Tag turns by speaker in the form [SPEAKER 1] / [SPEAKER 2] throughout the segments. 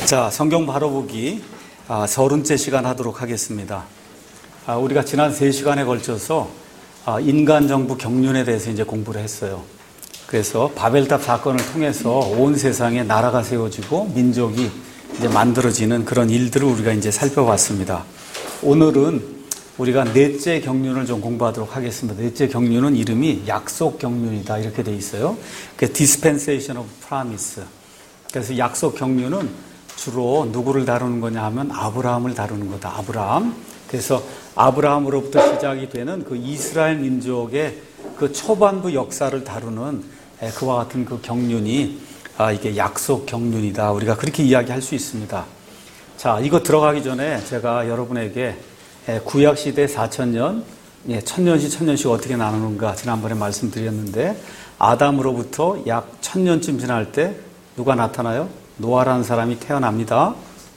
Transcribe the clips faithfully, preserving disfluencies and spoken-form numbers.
[SPEAKER 1] 자, 성경 바로 보기 아, 서른째 시간 하도록 하겠습니다. 아, 우리가 지난 세 시간에 걸쳐서 아, 인간 정부 경륜에 대해서 이제 공부를 했어요. 그래서 바벨탑 사건을 통해서 온 세상에 나라가 세워지고 민족이 이제 만들어지는 그런 일들을 우리가 이제 살펴봤습니다. 오늘은 우리가 넷째 경륜을 좀 공부하도록 하겠습니다. 넷째 경륜은 이름이 약속 경륜이다 이렇게 돼 있어요. 그 Dispensation of Promise. 그래서 약속 경륜은 주로 누구를 다루는 거냐 하면 아브라함을 다루는 거다. 아브라함. 그래서 아브라함으로부터 시작이 되는 그 이스라엘 민족의 그 초반부 역사를 다루는 그와 같은 그 경륜이 아, 이게 약속 경륜이다. 우리가 그렇게 이야기할 수 있습니다. 자, 이거 들어가기 전에 제가 여러분에게 구약시대 사천 년, 예, 천년씩 천년씩 어떻게 나누는가 지난번에 말씀드렸는데 아담으로부터 약 천년쯤 지날 때 누가 나타나요? 노아라는 사람이 태어납니다.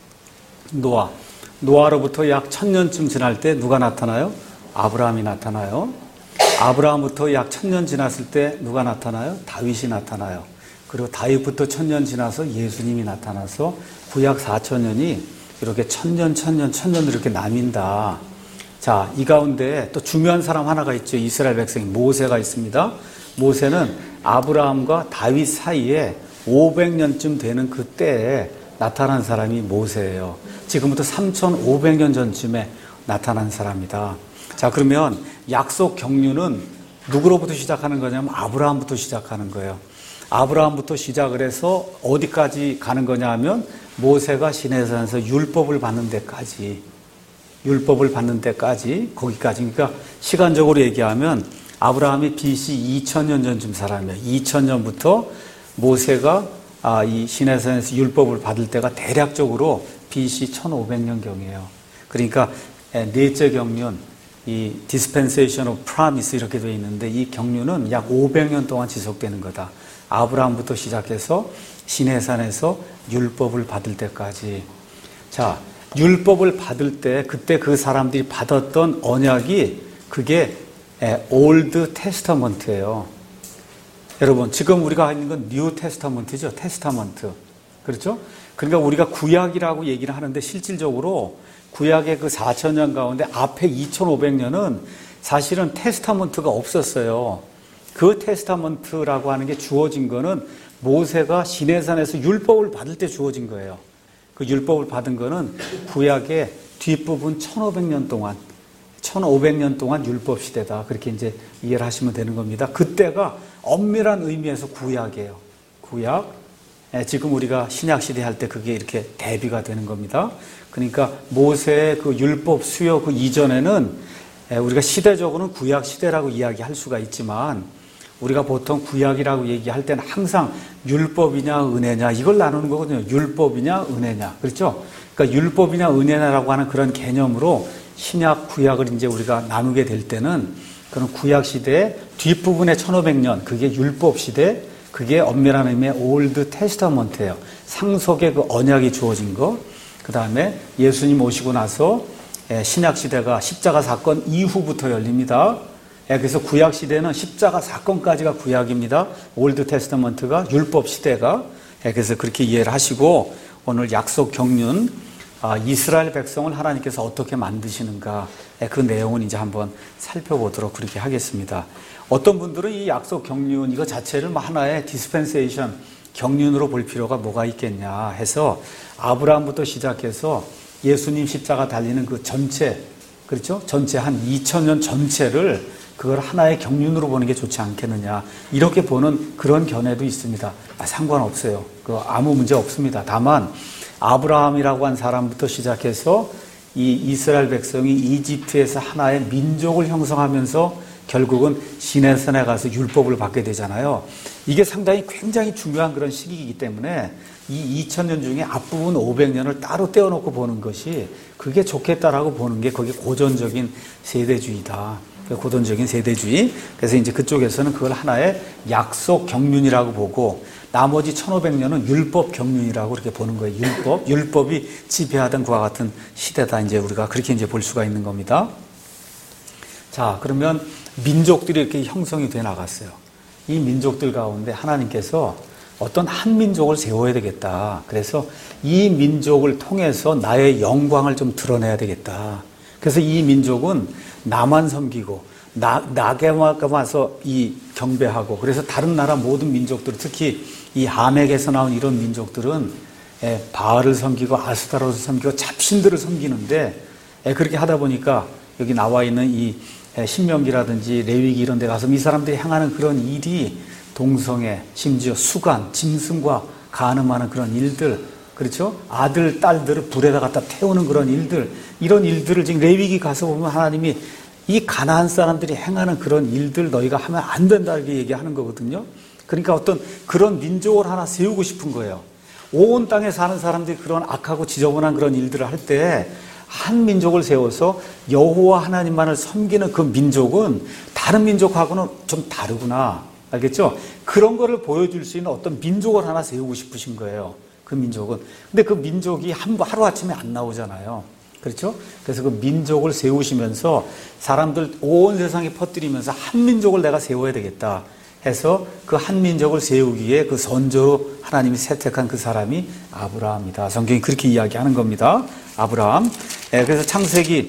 [SPEAKER 1] 노아. 노아로부터 약 천년쯤 지날 때 누가 나타나요? 아브라함이 나타나요. 아브라함부터 약 천년 지났을 때 누가 나타나요? 다윗이 나타나요. 그리고 다윗부터 천년 지나서 예수님이 나타나서 구약 사천 년이 이렇게 천년, 천년, 천년 이렇게 나뉜다. 자, 이 가운데 또 중요한 사람 하나가 있죠. 이스라엘 백성이 모세가 있습니다. 모세는 아브라함과 다윗 사이에 오백 년쯤 되는 그때에 나타난 사람이 모세예요. 지금부터 삼천오백 년 전쯤에 나타난 사람이다. 자, 그러면 약속 경륜은 누구로부터 시작하는 거냐면 아브라함부터 시작하는 거예요. 아브라함부터 시작을 해서 어디까지 가는 거냐 하면 모세가 시내산에서 율법을 받는 데까지, 율법을 받는 데까지, 거기까지. 그러니까 시간적으로 얘기하면 아브라함이 비씨 이천 년 전쯤 사람이에요. 이천 년부터 모세가 아, 이 시내산에서 율법을 받을 때가 대략적으로 비씨 천오백 년경이에요. 그러니까 넷째 경륜, 이 Dispensation of Promise 이렇게 되어 있는데 이 경륜은 약 오백 년 동안 지속되는 거다. 아브라함부터 시작해서 시내산에서 율법을 받을 때까지. 자, 율법을 받을 때 그때 그 사람들이 받았던 언약이 그게 올드 테스터먼트예요. 여러분, 지금 우리가 있는 건 뉴 테스타먼트죠. 테스타먼트. 그렇죠? 그러니까 우리가 구약이라고 얘기를 하는데 실질적으로 구약의 그 사천 년 가운데 앞에 이천오백 년은 사실은 테스타먼트가 없었어요. 그 테스타먼트라고 하는 게 주어진 거는 모세가 시내산에서 율법을 받을 때 주어진 거예요. 그 율법을 받은 거는 구약의 뒷부분 천오백 년 동안, 천오백 년 동안 율법 시대다. 그렇게 이제 이해를 하시면 되는 겁니다. 그때가 엄밀한 의미에서 구약이에요. 구약. 지금 우리가 신약 시대 할 때 그게 이렇게 대비가 되는 겁니다. 그러니까 모세의 그 율법 수요 그 이전에는 우리가 시대적으로는 구약 시대라고 이야기할 수가 있지만 우리가 보통 구약이라고 얘기할 때는 항상 율법이냐 은혜냐 이걸 나누는 거거든요. 율법이냐 은혜냐. 그렇죠? 그러니까 율법이냐 은혜냐라고 하는 그런 개념으로 신약 구약을 이제 우리가 나누게 될 때는 그런 구약 시대의 뒷부분의 천오백 년, 그게 율법 시대, 그게 엄밀한 의미의 올드 테스타먼트예요. 상속의 그 언약이 주어진 거. 그 다음에 예수님 오시고 나서 신약 시대가 십자가 사건 이후부터 열립니다. 그래서 구약 시대는 십자가 사건까지가 구약입니다. 올드 테스타먼트가 율법 시대가. 그래서 그렇게 이해를 하시고 오늘 약속 경륜, 이스라엘 백성을 하나님께서 어떻게 만드시는가 그 내용은 이제 한번 살펴보도록 그렇게 하겠습니다. 어떤 분들은 이 약속 경륜 이거 자체를 하나의 디스펜세이션 경륜으로 볼 필요가 뭐가 있겠냐 해서 아브라함부터 시작해서 예수님 십자가 달리는 그 전체, 그렇죠? 전체 한 이천 년 전체를 그걸 하나의 경륜으로 보는 게 좋지 않겠느냐 이렇게 보는 그런 견해도 있습니다. 아, 상관없어요. 그 아무 문제 없습니다. 다만 아브라함이라고 한 사람부터 시작해서 이 이스라엘 백성이 이집트에서 하나의 민족을 형성하면서 결국은 시내산에 가서 율법을 받게 되잖아요. 이게 상당히 굉장히 중요한 그런 시기이기 때문에 이 이천 년 중에 앞부분 오백 년을 따로 떼어놓고 보는 것이 그게 좋겠다라고 보는 게 그게 고전적인 세대주의다. 고전적인 세대주의. 그래서 이제 그쪽에서는 그걸 하나의 약속 경륜이라고 보고 나머지 천오백 년은 율법 경륜이라고 그렇게 보는 거예요. 율법. 율법이 지배하던 그와 같은 시대다. 이제 우리가 그렇게 이제 볼 수가 있는 겁니다. 자, 그러면 민족들이 이렇게 형성이 돼 나갔어요. 이 민족들 가운데 하나님께서 어떤 한 민족을 세워야 되겠다. 그래서 이 민족을 통해서 나의 영광을 좀 드러내야 되겠다. 그래서 이 민족은 나만 섬기고 나, 나게만 와서 이 경배하고, 그래서 다른 나라 모든 민족들, 특히 이 아멕에서 나온 이런 민족들은 예, 바알을 섬기고 아스타롯을 섬기고 잡신들을 섬기는데, 예, 그렇게 하다 보니까 여기 나와 있는 이 신명기라든지 레위기 이런 데 가서 이 사람들이 행하는 그런 일이 동성애, 심지어 수간, 짐승과 간음하는 그런 일들, 그렇죠? 아들, 딸들을 불에다 갖다 태우는 그런 일들, 이런 일들을 지금 레위기 가서 보면 하나님이 이 가나안 사람들이 행하는 그런 일들 너희가 하면 안 된다 이렇게 얘기하는 거거든요. 그러니까 어떤 그런 민족을 하나 세우고 싶은 거예요. 온 땅에 사는 사람들이 그런 악하고 지저분한 그런 일들을 할 때 한 민족을 세워서 여호와 하나님만을 섬기는 그 민족은 다른 민족하고는 좀 다르구나. 알겠죠? 그런 거를 보여줄 수 있는 어떤 민족을 하나 세우고 싶으신 거예요. 그 민족은. 근데 그 민족이 한, 하루아침에 안 나오잖아요. 그렇죠? 그래서 그 민족을 세우시면서 사람들 온 세상에 퍼뜨리면서 한 민족을 내가 세워야 되겠다 해서 그 한 민족을 세우기에 그 선조로 하나님이 채택한 그 사람이 아브라함이다. 성경이 그렇게 이야기하는 겁니다. 아브라함. 그래서 창세기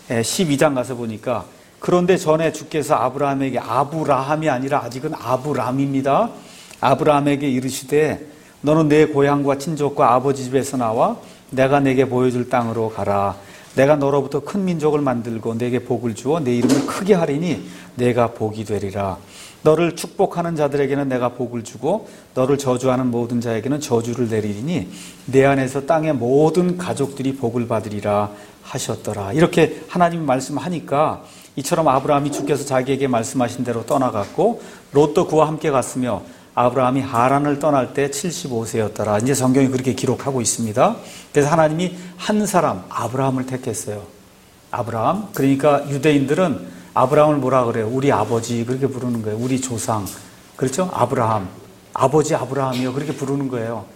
[SPEAKER 1] 십이 장 가서 보니까 그런데 전에 주께서 아브라함에게, 아브라함이 아니라 아직은 아브람입니다. 아브라함에게 이르시되 너는 내 고향과 친족과 아버지 집에서 나와 내가 내게 보여줄 땅으로 가라. 내가 너로부터 큰 민족을 만들고 내게 복을 주어 내 이름을 크게 하리니 내가 복이 되리라. 너를 축복하는 자들에게는 내가 복을 주고 너를 저주하는 모든 자에게는 저주를 내리니 내 안에서 땅의 모든 가족들이 복을 받으리라 하셨더라. 이렇게 하나님이 말씀하니까 이처럼 아브라함이 주께서 자기에게 말씀하신 대로 떠나갔고 롯도 그와 함께 갔으며 아브라함이 하란을 떠날 때 칠십오 세였더라. 이제 성경이 그렇게 기록하고 있습니다. 그래서 하나님이 한 사람 아브라함을 택했어요. 아브라함. 그러니까 유대인들은 아브라함을 뭐라 그래요? 우리 아버지 그렇게 부르는 거예요. 우리 조상. 그렇죠? 아브라함. 아버지 아브라함이요. 그렇게 부르는 거예요.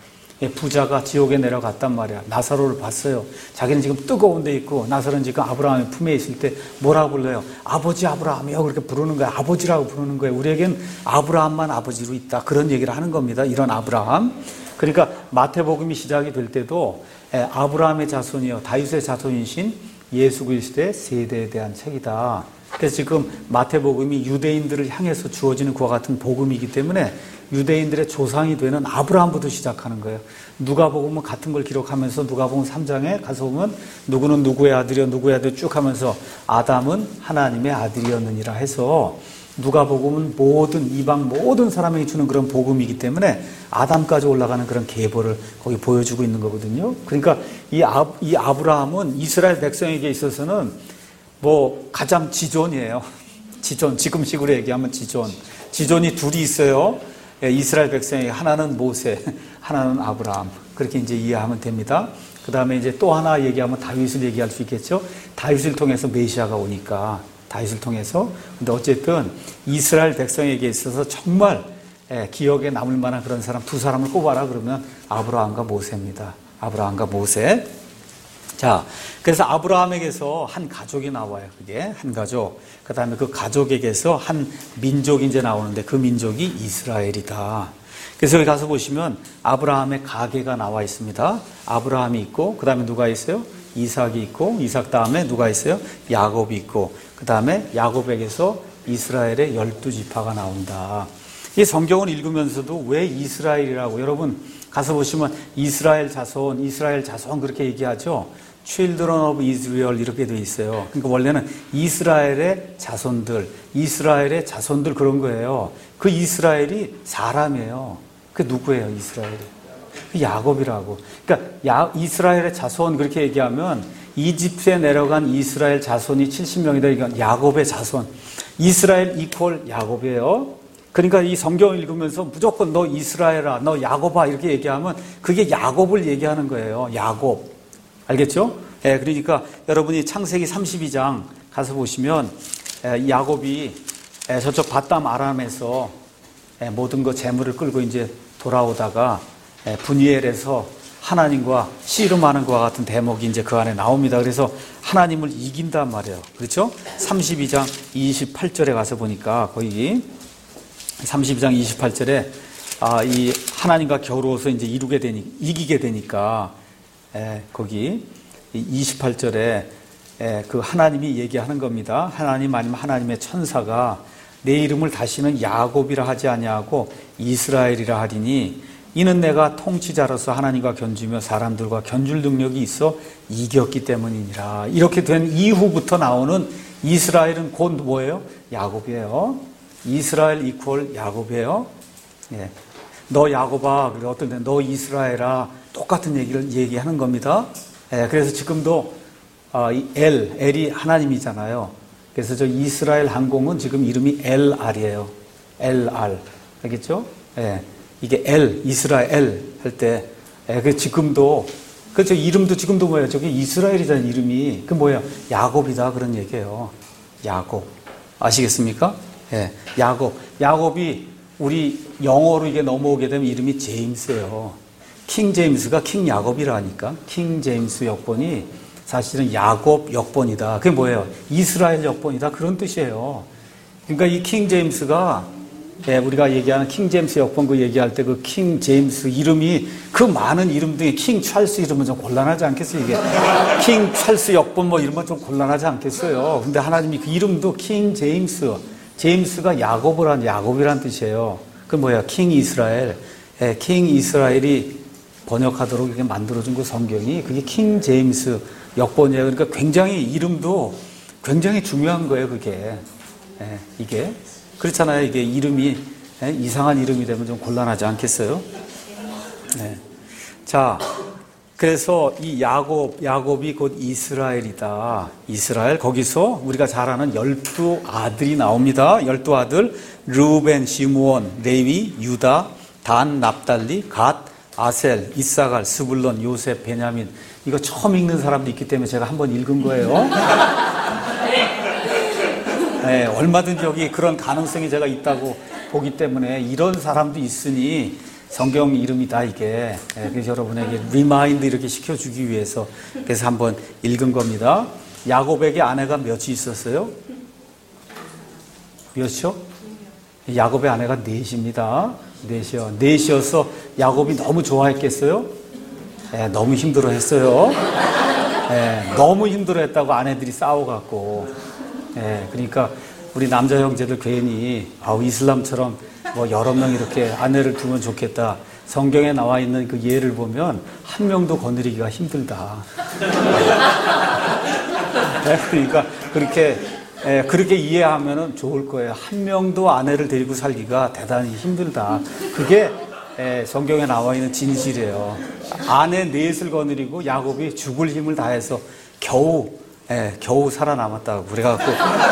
[SPEAKER 1] 부자가 지옥에 내려갔단 말이야. 나사로를 봤어요. 자기는 지금 뜨거운 데 있고 나사로는 지금 아브라함의 품에 있을 때 뭐라 불러요? 아버지 아브라함이요. 그렇게 부르는 거예요. 아버지라고 부르는 거예요. 우리에겐 아브라함만 아버지로 있다. 그런 얘기를 하는 겁니다. 이런 아브라함. 그러니까 마태복음이 시작이 될 때도 아브라함의 자손이요. 다윗의 자손이신 예수 그리스도의 세대에 대한 책이다. 그래서 지금 마태복음이 유대인들을 향해서 주어지는 그와 같은 복음이기 때문에 유대인들의 조상이 되는 아브라함부터 시작하는 거예요. 누가복음은 같은 걸 기록하면서 누가복음 삼 장에 가서 보면 누구는 누구의 아들이요 누구의 아들 쭉 하면서 아담은 하나님의 아들이었느니라 해서 누가복음은 모든 이방 모든 사람에게 주는 그런 복음이기 때문에 아담까지 올라가는 그런 계보를 거기 보여주고 있는 거거든요. 그러니까 이, 아, 이 아브라함은 이스라엘 백성에게 있어서는 뭐 가장 지존이에요. 지존, 지금식으로 얘기하면 지존. 지존이 둘이 있어요. 이스라엘 백성에게 하나는 모세, 하나는 아브라함. 그렇게 이제 이해하면 됩니다. 그 다음에 이제 또 하나 얘기하면 다윗을 얘기할 수 있겠죠. 다윗을 통해서 메시아가 오니까 다윗을 통해서. 근데 어쨌든 이스라엘 백성에게 있어서 정말 기억에 남을 만한 그런 사람 두 사람을 꼽아라 그러면 아브라함과 모세입니다. 아브라함과 모세. 자, 그래서 아브라함에게서 한 가족이 나와요. 그게 한 가족. 그 다음에 그 가족에게서 한 민족이 이제 나오는데 그 민족이 이스라엘이다. 그래서 여기 가서 보시면 아브라함의 가계가 나와 있습니다. 아브라함이 있고 그 다음에 누가 있어요? 이삭이 있고 이삭 다음에 누가 있어요? 야곱이 있고 그 다음에 야곱에게서 이스라엘의 열두 지파가 나온다. 이 성경을 읽으면서도 왜 이스라엘이라고 여러분 가서 보시면 이스라엘 자손, 이스라엘 자손 그렇게 얘기하죠. Children of Israel 이렇게 돼 있어요. 그러니까 원래는 이스라엘의 자손들, 이스라엘의 자손들 그런 거예요. 그 이스라엘이 사람이에요. 그 누구예요, 이스라엘이? 그 야곱이라고. 그러니까 야, 이스라엘의 자손 그렇게 얘기하면 이집트에 내려간 이스라엘 자손이 칠십 명이다. 그러니까 야곱의 자손. 이스라엘 이퀄 야곱이에요. 그러니까 이 성경을 읽으면서 무조건 너 이스라엘아, 너 야곱아 이렇게 얘기하면 그게 야곱을 얘기하는 거예요. 야곱. 알겠죠? 예, 그러니까 여러분이 창세기 삼십이 장 가서 보시면 예, 야곱이 예, 저쪽 바담 아람에서 예, 모든 거 재물을 끌고 이제 돌아오다가 예, 분이엘에서 하나님과 씨름하는 것과 같은 대목이 이제 그 안에 나옵니다. 그래서 하나님을 이긴단 말이에요. 그렇죠? 삼십이 장 이십팔 절에 가서 보니까 거기 삼십이 장 이십팔 절에 아, 이 하나님과 겨루어서 이제 이루게 되니, 이기게 되니까, 에, 거기 이십팔 절에 에, 그 하나님이 얘기하는 겁니다. 하나님 아니면 하나님의 천사가 내 이름을 다시는 야곱이라 하지 아니하고 이스라엘이라 하리니 이는 내가 통치자로서 하나님과 견주며 사람들과 견줄 능력이 있어 이겼기 때문이니라. 이렇게 된 이후부터 나오는 이스라엘은 곧 뭐예요? 야곱이에요. 이스라엘 이퀄 야곱이에요. 예. 너 야곱아, 그래 어떤 때 너 이스라엘아, 똑같은 얘기를 얘기하는 겁니다. 예. 그래서 지금도 아, 이 L, L이 하나님이잖아요. 그래서 저 이스라엘 항공은 지금 이름이 엘알이에요. 엘알. 알겠죠? 예. 이게 L, 이스라엘 할 때, 예. 그 지금도, 그저 이름도 지금도 뭐예요? 저기 이스라엘이라는 이름이, 그 뭐예요? 야곱이다. 그런 얘기예요. 야곱. 아시겠습니까? 예. 야곱. 야곱이 우리 영어로 이게 넘어오게 되면 이름이 제임스예요. 킹 제임스가 킹 야곱이라니까. 킹 제임스 역번이 사실은 야곱 역번이다. 그게 뭐예요? 이스라엘 역번이다. 그런 뜻이에요. 그러니까 이 킹 제임스가, 예, 우리가 얘기하는 킹 제임스 역번 그 얘기할 때 그 킹 제임스 이름이 그 많은 이름 중에 킹 찰스 이름은 좀 곤란하지 않겠어요? 이게 킹 찰스 역번 뭐 이런 좀 곤란하지 않겠어요? 근데 하나님이 그 이름도 킹 제임스, 제임스가 야곱을 한 야곱이란 뜻이에요. 그 뭐야? 킹 이스라엘. 예, 킹 이스라엘이 번역하도록 이렇게 만들어준 그 성경이 그게 킹 제임스 역번이에요. 그러니까 굉장히 이름도 굉장히 중요한 거예요, 그게. 예, 이게. 그렇잖아요. 이게 이름이, 예, 이상한 이름이 되면 좀 곤란하지 않겠어요? 예. 자, 그래서 이 야곱, 야곱이 곧 이스라엘이다. 이스라엘. 거기서 우리가 잘 아는 열두 아들이 나옵니다. 열두 아들. 르우벤, 시므온, 레위, 유다, 단, 납달리, 갓, 아셀, 이사갈, 스불론, 요셉, 베냐민. 이거 처음 읽는 사람도 있기 때문에 제가 한번 읽은 거예요. 네, 얼마든지 여기 그런 가능성이 제가 있다고 보기 때문에 이런 사람도 있으니 성경 이름이다 이게. 네, 그래서 여러분에게 리마인드 이렇게 시켜주기 위해서 그래서 한번 읽은 겁니다. 야곱에게 아내가 몇이 있었어요? 몇이요? 야곱의 아내가 넷입니다. 넷이요. 넷이어서 야곱이 너무 좋아했겠어요? 네, 너무 힘들어 했어요. 네, 너무 힘들어 했다고 아내들이 싸워갖고. 네, 그러니까 우리 남자 형제들 괜히, 아우, 이슬람처럼 뭐 여러 명 이렇게 아내를 두면 좋겠다. 성경에 나와 있는 그 예를 보면 한 명도 거느리기가 힘들다. 네, 그러니까 그렇게, 예, 그렇게 이해하면 좋을 거예요. 한 명도 아내를 데리고 살기가 대단히 힘들다. 그게 예, 성경에 나와 있는 진실이에요. 아내 넷을 거느리고 야곱이 죽을 힘을 다해서 겨우 예, 겨우 살아남았다고 그래갖고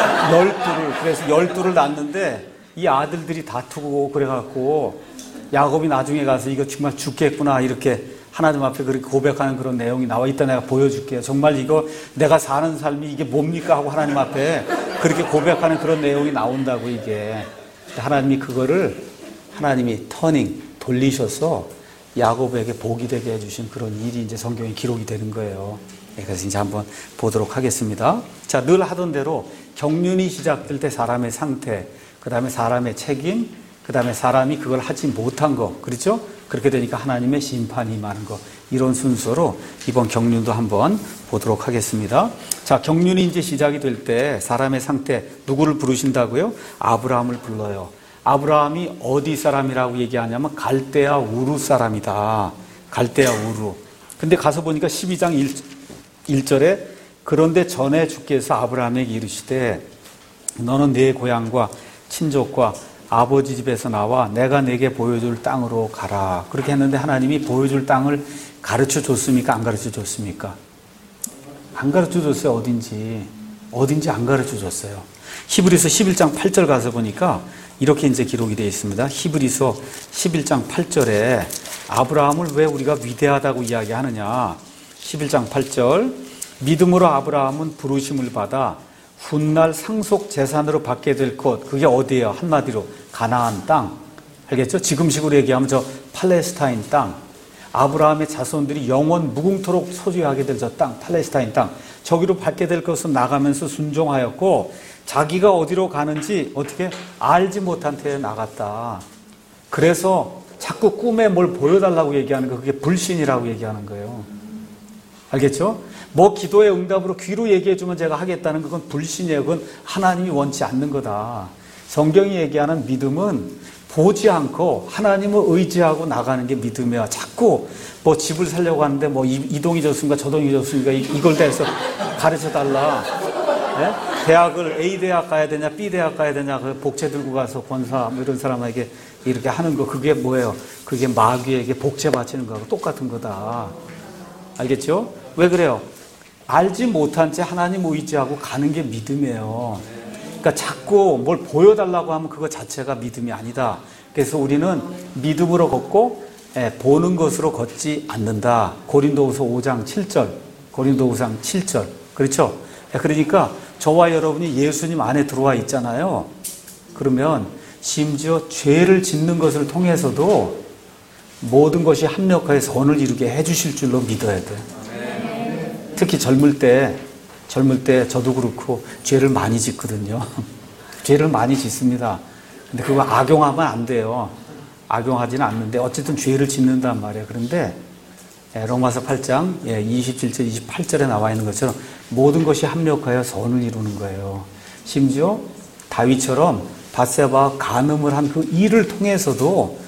[SPEAKER 1] 열두를 그래서 열두를 낳았는데 이 아들들이 다투고 그래갖고 야곱이 나중에 가서 이거 정말 죽겠구나 이렇게 하나님 앞에 그렇게 고백하는 그런 내용이 나와 있다. 내가 보여줄게요. 정말 이거 내가 사는 삶이 이게 뭡니까 하고 하나님 앞에 그렇게 고백하는 그런 내용이 나온다고 이게. 하나님이 그거를 하나님이 터닝 돌리셔서 야곱에게 복이 되게 해주신 그런 일이 이제 성경에 기록이 되는 거예요. 그래서 이제 한번 보도록 하겠습니다. 자, 늘 하던 대로 경륜이 시작될 때 사람의 상태, 그 다음에 사람의 책임, 그 다음에 사람이 그걸 하지 못한 거, 그렇죠? 그렇게 되니까 하나님의 심판이 임하는 거, 이런 순서로 이번 경륜도 한번 보도록 하겠습니다. 자, 경륜이 이제 시작이 될 때 사람의 상태, 누구를 부르신다고요? 아브라함을 불러요. 아브라함이 어디 사람이라고 얘기하냐면 갈대아 우루 사람이다. 갈대아 우루. 근데 가서 보니까 십이 장 일 절에 그런데 전에 주께서 아브라함에게 이르시되 너는 네 고향과 친족과 아버지 집에서 나와 내가 내게 보여줄 땅으로 가라. 그렇게 했는데 하나님이 보여줄 땅을 가르쳐 줬습니까? 안 가르쳐 줬습니까? 안 가르쳐 줬어요. 어딘지. 어딘지 안 가르쳐 줬어요. 히브리서 십일 장 팔 절 가서 보니까 이렇게 이제 기록이 되어 있습니다. 히브리서 십일 장 팔 절에 아브라함을 왜 우리가 위대하다고 이야기하느냐. 십일 장 팔 절 믿음으로 아브라함은 부르심을 받아 훗날 상속 재산으로 받게 될 곳, 그게 어디예요? 한마디로 가나안 땅. 알겠죠? 지금식으로 얘기하면 저 팔레스타인 땅. 아브라함의 자손들이 영원 무궁토록 소유하게 될 저 땅, 팔레스타인 땅. 저기로 받게 될 것은 나가면서 순종하였고 자기가 어디로 가는지 어떻게 알지 못한 태에 나갔다. 그래서 자꾸 꿈에 뭘 보여달라고 얘기하는 거, 그게 불신이라고 얘기하는 거예요. 알겠죠? 뭐 기도의 응답으로 귀로 얘기해주면 제가 하겠다는 그건 불신이에요. 그건 하나님이 원치 않는 거다. 성경이 얘기하는 믿음은 보지 않고 하나님을 의지하고 나가는 게 믿음이야. 자꾸 뭐 집을 살려고 하는데 뭐 이 동이 좋습니까? 저 동이 좋습니까? 이걸 대해서 가르쳐 달라. 네? 대학을 A 대학 가야 되냐, B 대학 가야 되냐, 그 복채 들고 가서 권사 뭐 이런 사람에게 이렇게 하는 거, 그게 뭐예요? 그게 마귀에게 복채 바치는 거하고 똑같은 거다. 알겠죠? 왜 그래요? 알지 못한 채 하나님 의지하고 가는 게 믿음이에요. 그러니까 자꾸 뭘 보여달라고 하면 그거 자체가 믿음이 아니다. 그래서 우리는 믿음으로 걷고 보는 것으로 걷지 않는다. 고린도후서 오 장 칠 절, 고린도후서 오 장 칠 절. 그렇죠? 그러니까 저와 여러분이 예수님 안에 들어와 있잖아요. 그러면 심지어 죄를 짓는 것을 통해서도 모든 것이 합력하여 선을 이루게 해주실 줄로 믿어야 돼요. 특히 젊을 때, 젊을 때 저도 그렇고 죄를 많이 짓거든요. 죄를 많이 짓습니다. 근데 그거 악용하면 안 돼요. 악용하지는 않는데 어쨌든 죄를 짓는단 말이에요. 그런데 로마서 팔 장 이십칠 절, 이십팔 절에 나와 있는 것처럼 모든 것이 합력하여 선을 이루는 거예요. 심지어 다윗처럼 밧세바와 간음을 한 그 일을 통해서도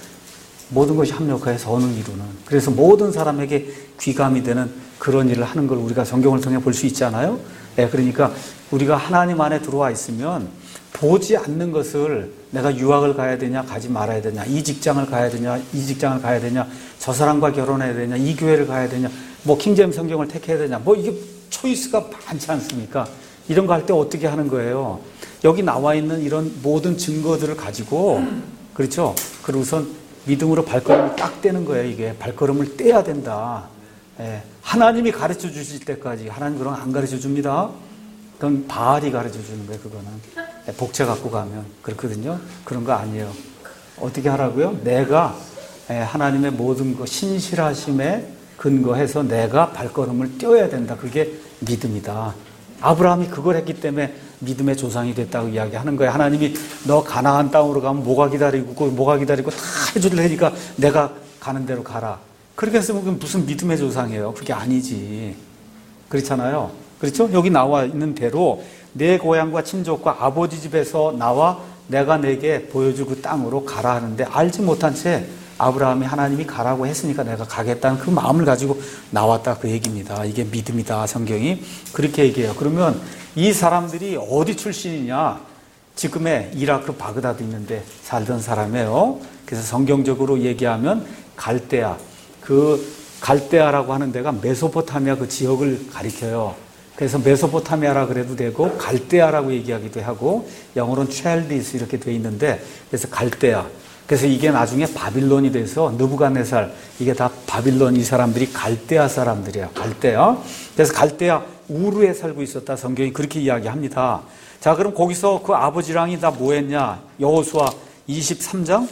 [SPEAKER 1] 모든 것이 합력하여 선을 이루는, 그래서 모든 사람에게 귀감이 되는 그런 일을 하는 걸 우리가 성경을 통해 볼 수 있잖아요. 네, 그러니까 우리가 하나님 안에 들어와 있으면 보지 않는 것을 내가 유학을 가야 되냐 가지 말아야 되냐, 이 직장을 가야 되냐 이 직장을 가야 되냐, 저 사람과 결혼해야 되냐, 이 교회를 가야 되냐, 뭐 킹제임 성경을 택해야 되냐, 뭐 이게 초이스가 많지 않습니까? 이런 거 할 때 어떻게 하는 거예요? 여기 나와 있는 이런 모든 증거들을 가지고, 그렇죠? 그리고선 믿음으로 발걸음을 딱 떼는 거예요. 이게 발걸음을 떼야 된다. 예. 하나님이 가르쳐 주실 때까지. 하나님 그런 거 안 가르쳐 줍니다. 그건 바알이 가르쳐 주는 거예요. 그거는 예, 복채 갖고 가면 그렇거든요. 그런 거 아니에요. 어떻게 하라고요? 내가 예, 하나님의 모든 거 신실하심에 근거해서 내가 발걸음을 떼어야 된다. 그게 믿음이다. 아브라함이 그걸 했기 때문에 믿음의 조상이 됐다고 이야기하는 거예요. 하나님이 너 가나안 땅으로 가면 뭐가 기다리고 뭐가 기다리고 다 해줄 테니까 내가 가는 대로 가라. 그렇게 했으면 그건 무슨 믿음의 조상이에요? 그게 아니지. 그렇잖아요. 그렇죠? 여기 나와 있는 대로 내 고향과 친족과 아버지 집에서 나와 내가 내게 보여줄 그 땅으로 가라 하는데 알지 못한 채 아브라함이 하나님이 가라고 했으니까 내가 가겠다는 그 마음을 가지고 나왔다, 그 얘기입니다. 이게 믿음이다. 성경이 그렇게 얘기해요. 그러면 이 사람들이 어디 출신이냐? 지금의 이라크 바그다드 있는데 살던 사람이에요. 그래서 성경적으로 얘기하면 갈대아, 그 갈대아라고 하는 데가 메소포타미아 그 지역을 가리켜요. 그래서 메소포타미아라 그래도 되고 갈대아라고 얘기하기도 하고 영어로는 첼디스 이렇게 돼 있는데, 그래서 갈대아. 그래서 이게 나중에 바빌론이 돼서 느부갓네살, 이게 다 바빌론, 이 사람들이 갈대아 사람들이에요. 갈대아. 그래서 갈대아 우르에 살고 있었다. 성경이 그렇게 이야기합니다. 자, 그럼 거기서 그 아버지랑이 다 뭐 했냐? 여호수아 이십삼 장,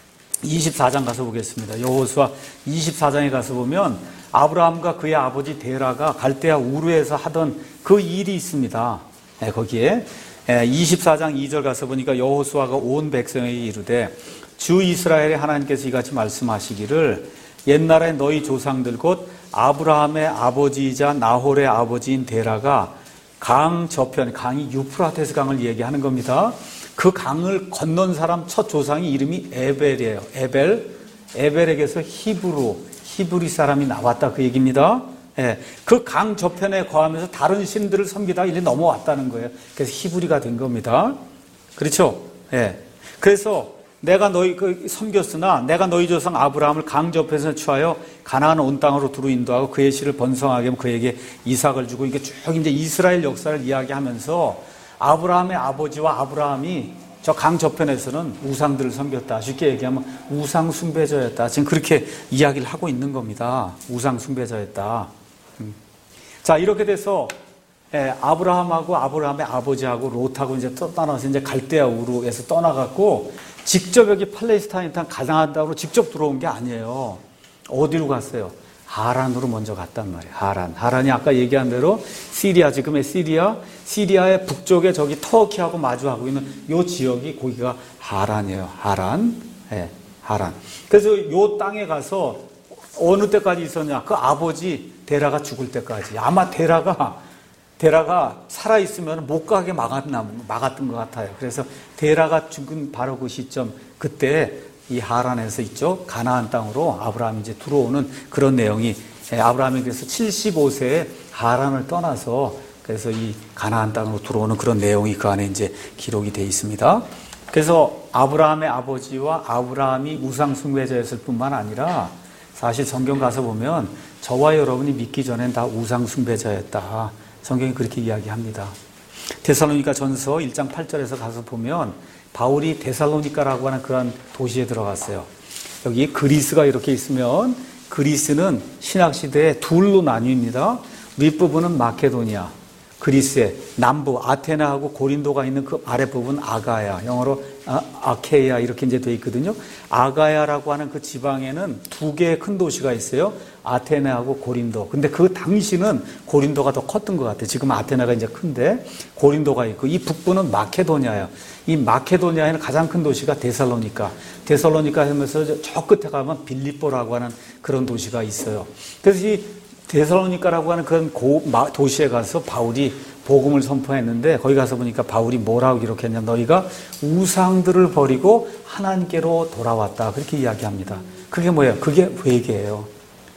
[SPEAKER 1] 이십사 장 가서 보겠습니다. 여호수아 이십사 장에 가서 보면 아브라함과 그의 아버지 데라가 갈대아 우르에서 하던 그 일이 있습니다. 네, 거기에 이십사 장 이 절 가서 보니까 여호수아가 온 백성에게 이르되 주 이스라엘의 하나님께서 이같이 말씀하시기를 옛날에 너희 조상들 곧 아브라함의 아버지이자 나홀의 아버지인 데라가 강 저편, 강이 유프라테스 강을 얘기하는 겁니다. 그 강을 건넌 사람 첫 조상이 이름이 에벨이에요. 에벨. 에벨에게서 히브로, 히브리 사람이 나왔다, 그 얘기입니다. 예, 그 강 저편에 거하면서 다른 신들을 섬기다가 이제 넘어왔다는 거예요. 그래서 히브리가 된 겁니다. 그렇죠? 예. 그래서 내가 너희 그 섬겼으나 내가 너희 조상 아브라함을 강 저편에서 취하여 가나안 온 땅으로 두루 인도하고 그의 씨를 번성하게 하면 그에게 이삭을 주고, 이게 쭉 이제 이스라엘 역사를 이야기하면서 아브라함의 아버지와 아브라함이 저 강 저편에서는 우상들을 섬겼다. 쉽게 얘기하면 우상 숭배자였다. 지금 그렇게 이야기를 하고 있는 겁니다. 우상 숭배자였다. 음. 자, 이렇게 돼서 예, 아브라함하고 아브라함의 아버지하고 롯하고 이제 떠나서 이제 갈대아 우르에서 떠나갔고, 직접 여기 팔레스타인 땅 가나안 땅으로 직접 들어온 게 아니에요. 어디로 갔어요? 하란으로 먼저 갔단 말이에요. 하란. 하란이 아까 얘기한 대로 시리아, 지금의 시리아, 시리아의 북쪽에 저기 터키하고 마주하고 있는 요 지역이 거기가 하란이에요. 하란. 예, 하란. 그래서 요 땅에 가서 어느 때까지 있었냐? 그 아버지 데라가 죽을 때까지. 아마 데라가 데라가 살아있으면 못 가게 막았나, 막았던 것 같아요. 그래서 데라가 죽은 바로 그 시점, 그때 이 하란에서 있죠. 가나안 땅으로 아브라함이 이제 들어오는 그런 내용이, 아브라함이 그래서 칠십오 세에 하란을 떠나서 그래서 이 가나안 땅으로 들어오는 그런 내용이 그 안에 이제 기록이 되어 있습니다. 그래서 아브라함의 아버지와 아브라함이 우상숭배자였을 뿐만 아니라 사실 성경 가서 보면 저와 여러분이 믿기 전엔 다 우상숭배자였다. 성경이 그렇게 이야기합니다. 데살로니가 전서 일 장 팔 절에서 가서 보면 바울이 데살로니가라고 하는 그런 도시에 들어갔어요. 여기 그리스가 이렇게 있으면 그리스는 신학시대에 둘로 나뉩니다. 윗부분은 마케도니아, 그리스의 남부 아테네하고 고린도가 있는 그 아랫부분 아가야, 영어로 아, 아케이아 이렇게 이제 되어 있거든요. 아가야라고 하는 그 지방에는 두 개의 큰 도시가 있어요. 아테네하고 고린도. 근데 그 당시는 고린도가 더 컸던 것 같아요. 지금 아테네가 이제 큰데 고린도가 있고, 이 북부는 마케도니아예요. 이 마케도니아에는 가장 큰 도시가 데살로니가. 데살로니가 하면서 저 끝에 가면 빌립보라고 하는 그런 도시가 있어요. 그래서 이 데살로니가라고 하는 그런 고, 도시에 가서 바울이 복음을 선포했는데, 거기 가서 보니까 바울이 뭐라고 기록했냐? 너희가 우상들을 버리고 하나님께로 돌아왔다. 그렇게 이야기합니다. 그게 뭐예요? 그게 회개예요.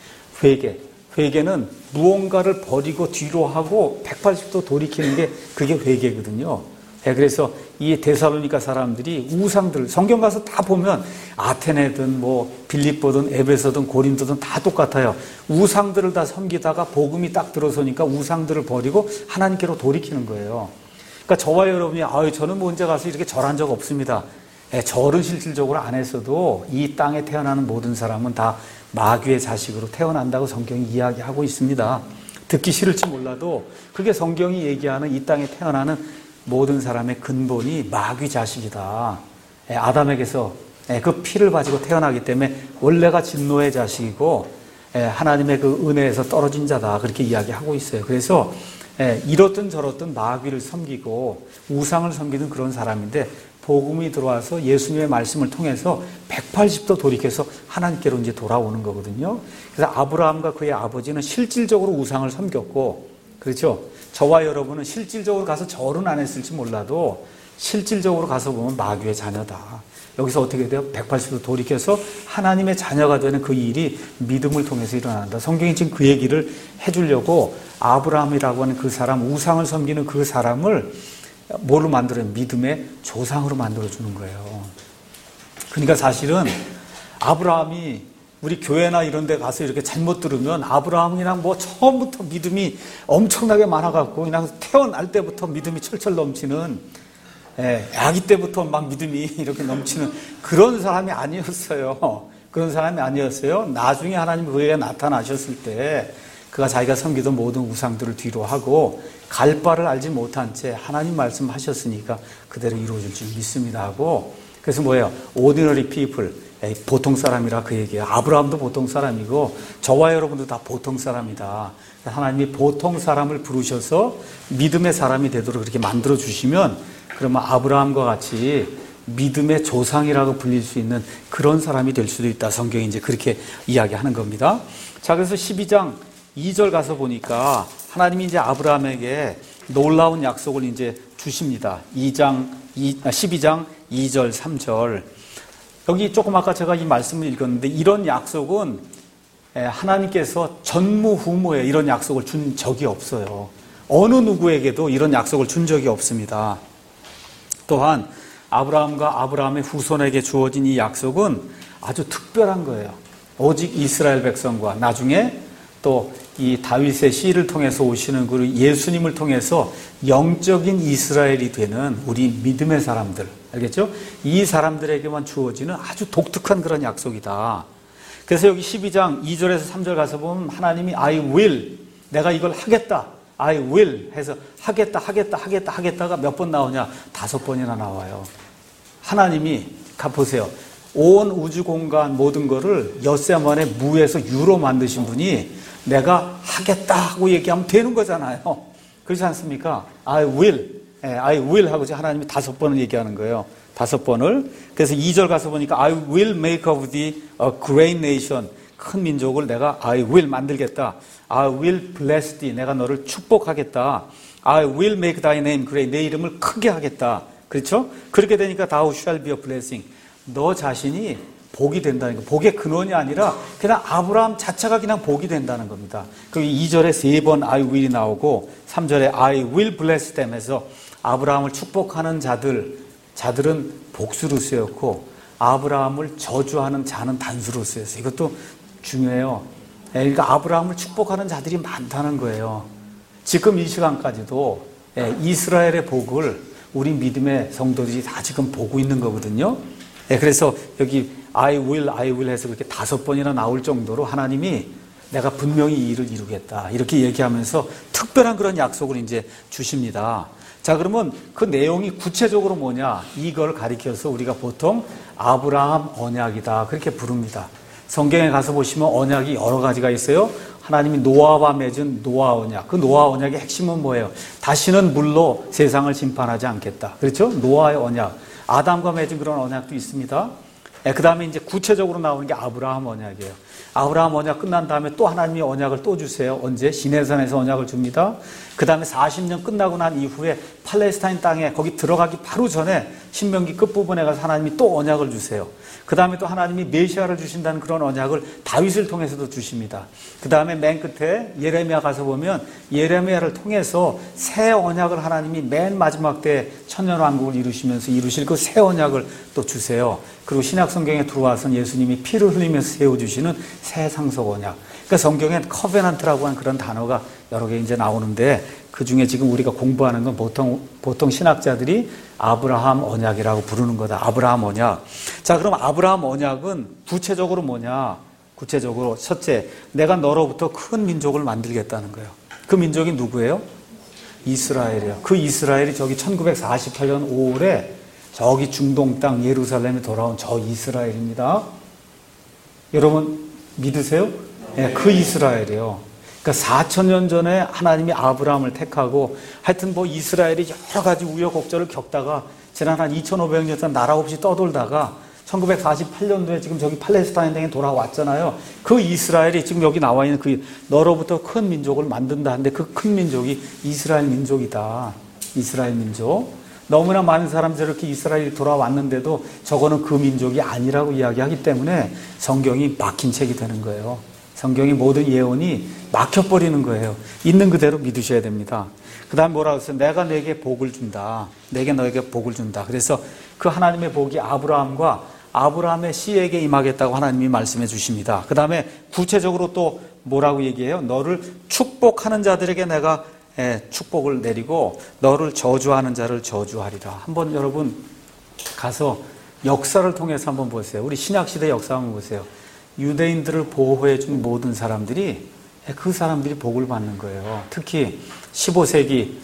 [SPEAKER 1] 회개. 회개는 무언가를 버리고 뒤로 하고 백팔십 도 돌이키는 게 그게 회개거든요. 네, 그래서 이 데살로니가 사람들이 우상들, 성경 가서 다 보면 아테네든 뭐 빌립보든 에베소든 고린도든 다 똑같아요. 우상들을 다 섬기다가 복음이 딱 들어서니까 우상들을 버리고 하나님께로 돌이키는 거예요. 그러니까 저와 여러분이 아유 저는 뭐 언제 가서 이렇게 절한 적 없습니다. 네, 절은 실질적으로 안 했어도 이 땅에 태어나는 모든 사람은 다 마귀의 자식으로 태어난다고 성경이 이야기하고 있습니다. 듣기 싫을지 몰라도 그게 성경이 얘기하는 이 땅에 태어나는 모든 사람의 근본이 마귀 자식이다. 아담에게서 그 피를 가지고 태어나기 때문에 원래가 진노의 자식이고 하나님의 그 은혜에서 떨어진 자다. 그렇게 이야기하고 있어요. 그래서 이렇든 저렇든 마귀를 섬기고 우상을 섬기는 그런 사람인데, 복음이 들어와서 예수님의 말씀을 통해서 백팔십 도 돌이켜서 하나님께로 이제 돌아오는 거거든요. 그래서 아브라함과 그의 아버지는 실질적으로 우상을 섬겼고, 그렇죠? 저와 여러분은 실질적으로 가서 절은 안 했을지 몰라도 실질적으로 가서 보면 마귀의 자녀다. 여기서 어떻게 돼요? 백팔십 도 돌이켜서 하나님의 자녀가 되는 그 일이 믿음을 통해서 일어난다. 성경이 지금 그 얘기를 해주려고 아브라함이라고 하는 그 사람, 우상을 섬기는 그 사람을 뭘로 만들어요? 믿음의 조상으로 만들어주는 거예요. 그러니까 사실은 아브라함이 우리 교회나 이런 데 가서 이렇게 잘못 들으면 아브라함은 그냥 뭐 처음부터 믿음이 엄청나게 많아갖고 그냥 태어날 때부터 믿음이 철철 넘치는, 예, 아기 때부터 막 믿음이 이렇게 넘치는 그런 사람이 아니었어요. 그런 사람이 아니었어요. 나중에 하나님 그에게 나타나셨을 때 그가 자기가 섬기던 모든 우상들을 뒤로 하고 갈 바를 알지 못한 채 하나님 말씀하셨으니까 그대로 이루어질 줄 믿습니다 하고, 그래서 뭐예요? ordinary people, 보통 사람이라 그 얘기예요. 아브라함도 보통 사람이고 저와 여러분도 다 보통 사람이다. 하나님이 보통 사람을 부르셔서 믿음의 사람이 되도록 그렇게 만들어 주시면, 그러면 아브라함과 같이 믿음의 조상이라고 불릴 수 있는 그런 사람이 될 수도 있다. 성경이 이제 그렇게 이야기하는 겁니다. 자, 그래서 십이 장 이 절 가서 보니까 하나님이 이제 아브라함에게 놀라운 약속을 이제 주십니다. 이 장, 십이 장 이 절, 삼 절. 여기 조금 아까 제가 이 말씀을 읽었는데, 이런 약속은 하나님께서 전무후무에 이런 약속을 준 적이 없어요. 어느 누구에게도 이런 약속을 준 적이 없습니다. 또한 아브라함과 아브라함의 후손에게 주어진 이 약속은 아주 특별한 거예요. 오직 이스라엘 백성과 나중에 또 이 다윗의 씨를 통해서 오시는 그 예수님을 통해서 영적인 이스라엘이 되는 우리 믿음의 사람들, 알겠죠? 이 사람들에게만 주어지는 아주 독특한 그런 약속이다. 그래서 여기 십이 장 이 절에서 삼 절 가서 보면 하나님이 I will, 내가 이걸 하겠다, I will 해서 하겠다 하겠다 하겠다 하겠다가 몇 번 나오냐? 다섯 번이나 나와요. 하나님이 가보세요. 온 우주 공간 모든 거를 엿새 만에 무에서 유로 만드신 분이 내가 하겠다 하고 얘기하면 되는 거잖아요. 그렇지 않습니까? I will, I will 하고 하나님이 다섯 번을 얘기하는 거예요. 다섯 번을. 그래서 이 절 가서 보니까 I will make of thee a great nation. 큰 민족을 내가 I will 만들겠다. I will bless thee. 내가 너를 축복하겠다. I will make thy name great. 내 이름을 크게 하겠다. 그렇죠? 그렇게 되니까 thou shall be a blessing. 너 자신이 복이 된다는 거. 복의 근원이 아니라 그냥 아브라함 자체가 그냥 복이 된다는 겁니다. 그 이 절에 세 번 I will이 나오고 삼 절에 I will bless them 해서 아브라함을 축복하는 자들, 자들은 복수로 쓰였고 아브라함을 저주하는 자는 단수로 쓰였어요. 이것도 중요해요. 그러니까 아브라함을 축복하는 자들이 많다는 거예요. 지금 이 시간까지도 이스라엘의 복을 우리 믿음의 성도들이 다 지금 보고 있는 거거든요. 그래서 여기 I will, I will 해서 그렇게 다섯 번이나 나올 정도로 하나님이 내가 분명히 이 일을 이루겠다. 이렇게 얘기하면서 특별한 그런 약속을 이제 주십니다. 자, 그러면 그 내용이 구체적으로 뭐냐? 이걸 가리켜서 우리가 보통 아브라함 언약이다. 그렇게 부릅니다. 성경에 가서 보시면 언약이 여러 가지가 있어요. 하나님이 노아와 맺은 노아 언약. 그 노아 언약의 핵심은 뭐예요? 다시는 물로 세상을 심판하지 않겠다. 그렇죠? 노아의 언약. 아담과 맺은 그런 언약도 있습니다. 그 다음에 이제 구체적으로 나오는 게 아브라함 언약이에요. 아브라함 언약 끝난 다음에 또 하나님이 언약을 또 주세요. 언제? 시내산에서 언약을 줍니다. 그 다음에 사십 년 끝나고 난 이후에 팔레스타인 땅에 거기 들어가기 바로 전에 신명기 끝부분에 가서 하나님이 또 언약을 주세요. 그 다음에 또 하나님이 메시아를 주신다는 그런 언약을 다윗을 통해서도 주십니다. 그 다음에 맨 끝에 예레미야 가서 보면 예레미야를 통해서 새 언약을 하나님이 맨 마지막 때 천년왕국을 이루시면서 이루실 그 새 언약을 또 주세요. 그리고 신약 성경에 들어와서 예수님이 피를 흘리면서 세워주시는 새 상속 언약. 그러니까 성경엔 커베넌트라고 하는 그런 단어가 여러 개 이제 나오는데 그 중에 지금 우리가 공부하는 건 보통, 보통 신학자들이 아브라함 언약이라고 부르는 거다. 아브라함 언약. 자, 그럼 아브라함 언약은 구체적으로 뭐냐? 구체적으로 첫째, 내가 너로부터 큰 민족을 만들겠다는 거예요. 그 민족이 누구예요? 이스라엘이에요. 그 이스라엘이 저기 천구백사십팔 년 오월에 저기 중동 땅 예루살렘에 돌아온 저 이스라엘입니다. 여러분 믿으세요? 네, 그 이스라엘이에요. 그러니까 사천 년 전에 하나님이 아브라함을 택하고 하여튼 뭐 이스라엘이 여러 가지 우여곡절을 겪다가 지난 한 이천오백 년 동안 나라 없이 떠돌다가 천구백사십팔 년도에 지금 저기 팔레스타인 땅에 돌아왔잖아요. 그 이스라엘이 지금 여기 나와 있는 그 너로부터 큰 민족을 만든다 하는데 그 큰 민족이 이스라엘 민족이다. 이스라엘 민족. 너무나 많은 사람들이 이렇게 이스라엘이 돌아왔는데도 저거는 그 민족이 아니라고 이야기하기 때문에 성경이 막힌 책이 되는 거예요. 성경의 모든 예언이 막혀버리는 거예요. 있는 그대로 믿으셔야 됩니다. 그 다음 뭐라고 했어요? 내가 내게 복을 준다. 내게 너에게 복을 준다. 그래서 그 하나님의 복이 아브라함과 아브라함의 씨에게 임하겠다고 하나님이 말씀해 주십니다. 그 다음에 구체적으로 또 뭐라고 얘기해요? 너를 축복하는 자들에게 내가 축복을 내리고 너를 저주하는 자를 저주하리라. 한번 여러분 가서 역사를 통해서 한번 보세요. 우리 신약시대 역사 한번 보세요. 유대인들을 보호해 준 모든 사람들이 그 사람들이 복을 받는 거예요. 특히 십오 세기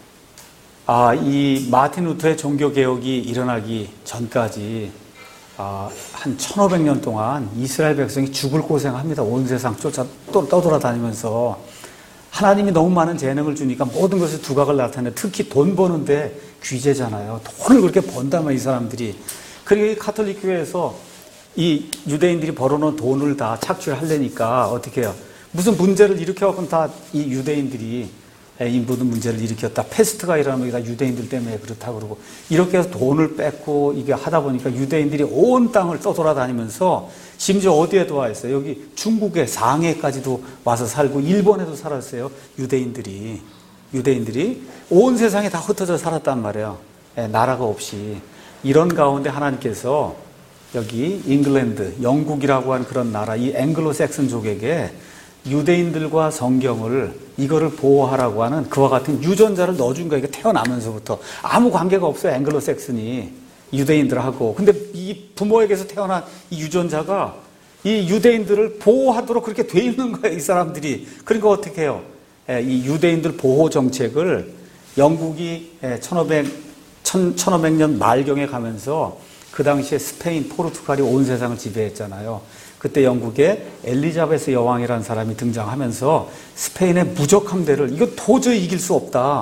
[SPEAKER 1] 아, 이 마틴 루터의 종교개혁이 일어나기 전까지 아, 한 천오백 년 동안 이스라엘 백성이 죽을 고생합니다. 온 세상 쫓아 또 떠돌아다니면서 하나님이 너무 많은 재능을 주니까 모든 것에 두각을 나타내. 특히 돈 버는데 귀재잖아요. 돈을 그렇게 번다면 이 사람들이. 그리고 이 카톨릭 교회에서 이 유대인들이 벌어놓은 돈을 다 착취하려니까 어떻게 해요? 무슨 문제를 일으켜갖고 다 이 유대인들이 이 모든 문제를 일으켰다. 패스트가 일어나면 다 유대인들 때문에 그렇다고 그러고 이렇게 해서 돈을 뺏고 이게 하다 보니까 유대인들이 온 땅을 떠돌아다니면서 심지어 어디에도 와 있어요. 여기 중국의 상해까지도 와서 살고 일본에도 살았어요. 유대인들이. 유대인들이 온 세상에 다 흩어져 살았단 말이에요. 예, 나라가 없이. 이런 가운데 하나님께서 여기 잉글랜드, 영국이라고 하는 그런 나라, 이 앵글로색슨족에게 유대인들과 성경을 이거를 보호하라고 하는 그와 같은 유전자를 넣어준 거예요. 태어나면서부터. 아무 관계가 없어요. 앵글로색슨이 유대인들하고. 근데 이 부모에게서 태어난 이 유전자가 이 유대인들을 보호하도록 그렇게 돼 있는 거예요. 이 사람들이. 그러니까 어떻게 해요? 이 유대인들 보호 정책을 영국이 천오백, 천오백 년 말경에 가면서 그 당시에 스페인, 포르투갈이 온 세상을 지배했잖아요. 그때 영국에 엘리자베스 여왕이라는 사람이 등장하면서 스페인의 무적 함대를 이거 도저히 이길 수 없다.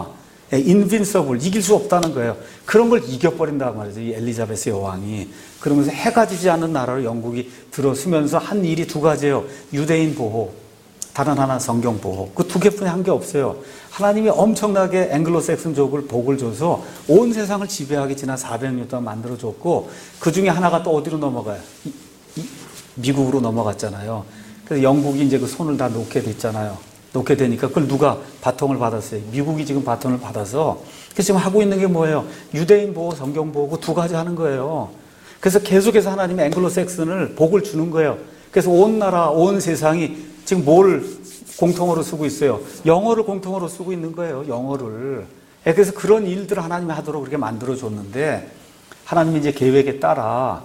[SPEAKER 1] 인빈서블, 이길 수 없다는 거예요. 그런 걸 이겨버린다고 말이죠. 이 엘리자베스 여왕이. 그러면서 해가 지지 않는 나라로 영국이 들어서면서 한 일이 두 가지예요. 유대인 보호, 다른 하나 성경 보호. 그 두 개뿐이 한 게 없어요. 하나님이 엄청나게 앵글로색슨족을 복을 줘서 온 세상을 지배하게 지난 사백 년 동안 만들어줬고, 그 중에 하나가 또 어디로 넘어가요? 이, 이, 미국으로 넘어갔잖아요. 그래서 영국이 이제 그 손을 다 놓게 됐잖아요. 놓게 되니까 그걸 누가 바통을 받았어요? 미국이 지금 바통을 받아서. 그래서 지금 하고 있는 게 뭐예요? 유대인 보호, 성경 보호, 그 두 가지 하는 거예요. 그래서 계속해서 하나님이 앵글로색슨을 복을 주는 거예요. 그래서 온 나라, 온 세상이 지금 뭘 공통어로 쓰고 있어요? 영어를 공통어로 쓰고 있는 거예요. 영어를. 그래서 그런 일들을 하나님이 하도록 그렇게 만들어줬는데, 하나님이 이제 계획에 따라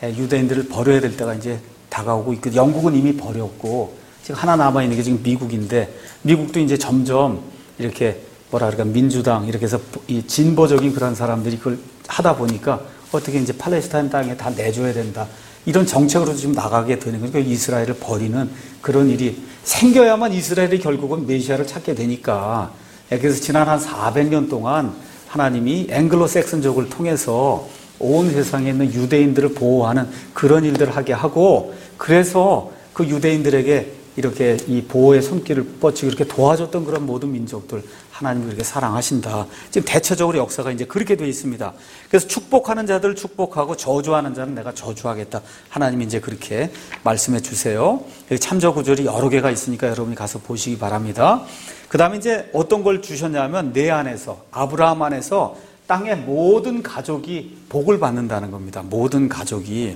[SPEAKER 1] 유대인들을 버려야 될 때가 이제 다가오고 있고, 영국은 이미 버렸고, 지금 하나 남아있는 게 지금 미국인데, 미국도 이제 점점 이렇게 뭐라 그럴까, 민주당, 이렇게 해서 이 진보적인 그런 사람들이 그걸 하다 보니까 어떻게 이제 팔레스타인 땅에 다 내줘야 된다. 이런 정책으로 지금 나가게 되는 거니까 이스라엘을 버리는 그런 일이 생겨야만 이스라엘이 결국은 메시아를 찾게 되니까. 그래서 지난 한 사백 년 동안 하나님이 앵글로색슨족을 통해서 온 세상에 있는 유대인들을 보호하는 그런 일들을 하게 하고, 그래서 그 유대인들에게 이렇게 이 보호의 손길을 뻗치고 이렇게 도와줬던 그런 모든 민족들 하나님이 그렇게 사랑하신다. 지금 대체적으로 역사가 이제 그렇게 되어 있습니다. 그래서 축복하는 자들을 축복하고 저주하는 자는 내가 저주하겠다. 하나님이 이제 그렇게 말씀해 주세요. 여기 참조 구절이 여러 개가 있으니까 여러분이 가서 보시기 바랍니다. 그 다음에 이제 어떤 걸 주셨냐면 내 안에서, 아브라함 안에서 땅의 모든 가족이 복을 받는다는 겁니다. 모든 가족이.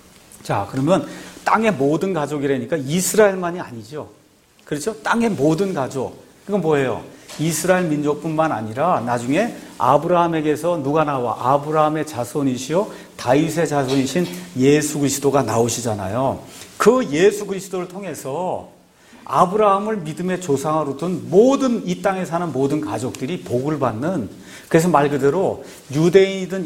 [SPEAKER 1] 자, 그러면 땅의 모든 가족이라니까 이스라엘만이 아니죠. 그렇죠? 땅의 모든 가족. 그건 뭐예요? 이스라엘 민족뿐만 아니라 나중에 아브라함에게서 누가 나와? 아브라함의 자손이시요 다윗의 자손이신 예수 그리스도가 나오시잖아요. 그 예수 그리스도를 통해서 아브라함을 믿음의 조상으로 둔 모든 이 땅에 사는 모든 가족들이 복을 받는, 그래서 말 그대로 유대인이든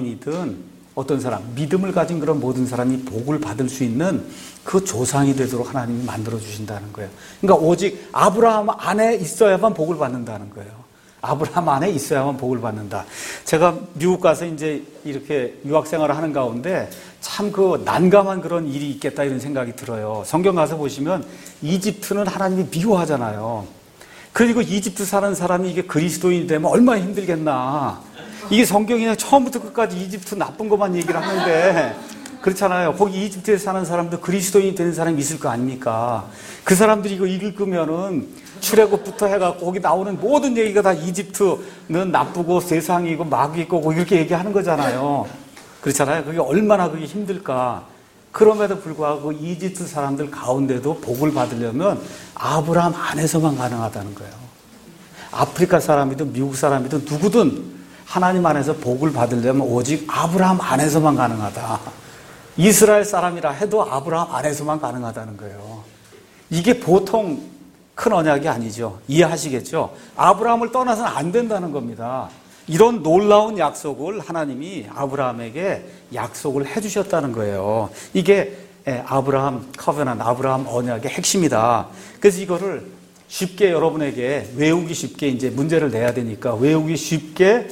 [SPEAKER 1] 이방인이든 어떤 사람, 믿음을 가진 그런 모든 사람이 복을 받을 수 있는 그 조상이 되도록 하나님이 만들어주신다는 거예요. 그러니까 오직 아브라함 안에 있어야만 복을 받는다는 거예요. 아브라함 안에 있어야만 복을 받는다. 제가 미국 가서 이제 이렇게 유학 생활을 하는 가운데 참 그 난감한 그런 일이 있겠다 이런 생각이 들어요. 성경 가서 보시면 이집트는 하나님이 미워하잖아요. 그리고 이집트 사는 사람이 이게 그리스도인이 되면 얼마나 힘들겠나. 이게 성경이 그냥 처음부터 끝까지 이집트 나쁜 것만 얘기를 하는데, 그렇잖아요. 거기 이집트에 사는 사람도 그리스도인이 되는 사람이 있을 거 아닙니까? 그 사람들이 이거 읽으면은 출애굽부터 해갖고 거기 나오는 모든 얘기가 다 이집트는 나쁘고 세상이고 마귀 거고 이렇게 얘기하는 거잖아요. 그렇잖아요. 그게 얼마나 그게 힘들까. 그럼에도 불구하고 이집트 사람들 가운데도 복을 받으려면 아브라함 안에서만 가능하다는 거예요. 아프리카 사람이든 미국 사람이든 누구든 하나님 안에서 복을 받으려면 오직 아브라함 안에서만 가능하다. 이스라엘 사람이라 해도 아브라함 안에서만 가능하다는 거예요. 이게 보통 큰 언약이 아니죠. 이해하시겠죠? 아브라함을 떠나서는 안 된다는 겁니다. 이런 놀라운 약속을 하나님이 아브라함에게 약속을 해주셨다는 거예요. 이게 아브라함 커버넌트, 아브라함 언약의 핵심이다. 그래서 이거를 쉽게 여러분에게 외우기 쉽게 이제 문제를 내야 되니까 외우기 쉽게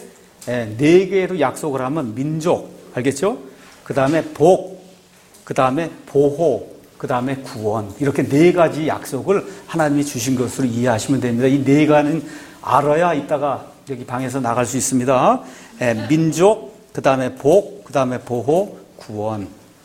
[SPEAKER 1] 네 개로 약속을 하면 민족, 알겠죠? 그 다음에 복, 그 다음에 보호, 그 다음에 구원. 이렇게 네 가지 약속을 하나님이 주신 것으로 이해하시면 됩니다. 이 네 가지는 알아야 이따가 여기 방에서 나갈 수 있습니다. 민족, 그 다음에 복, 그 다음에 보호, 구원.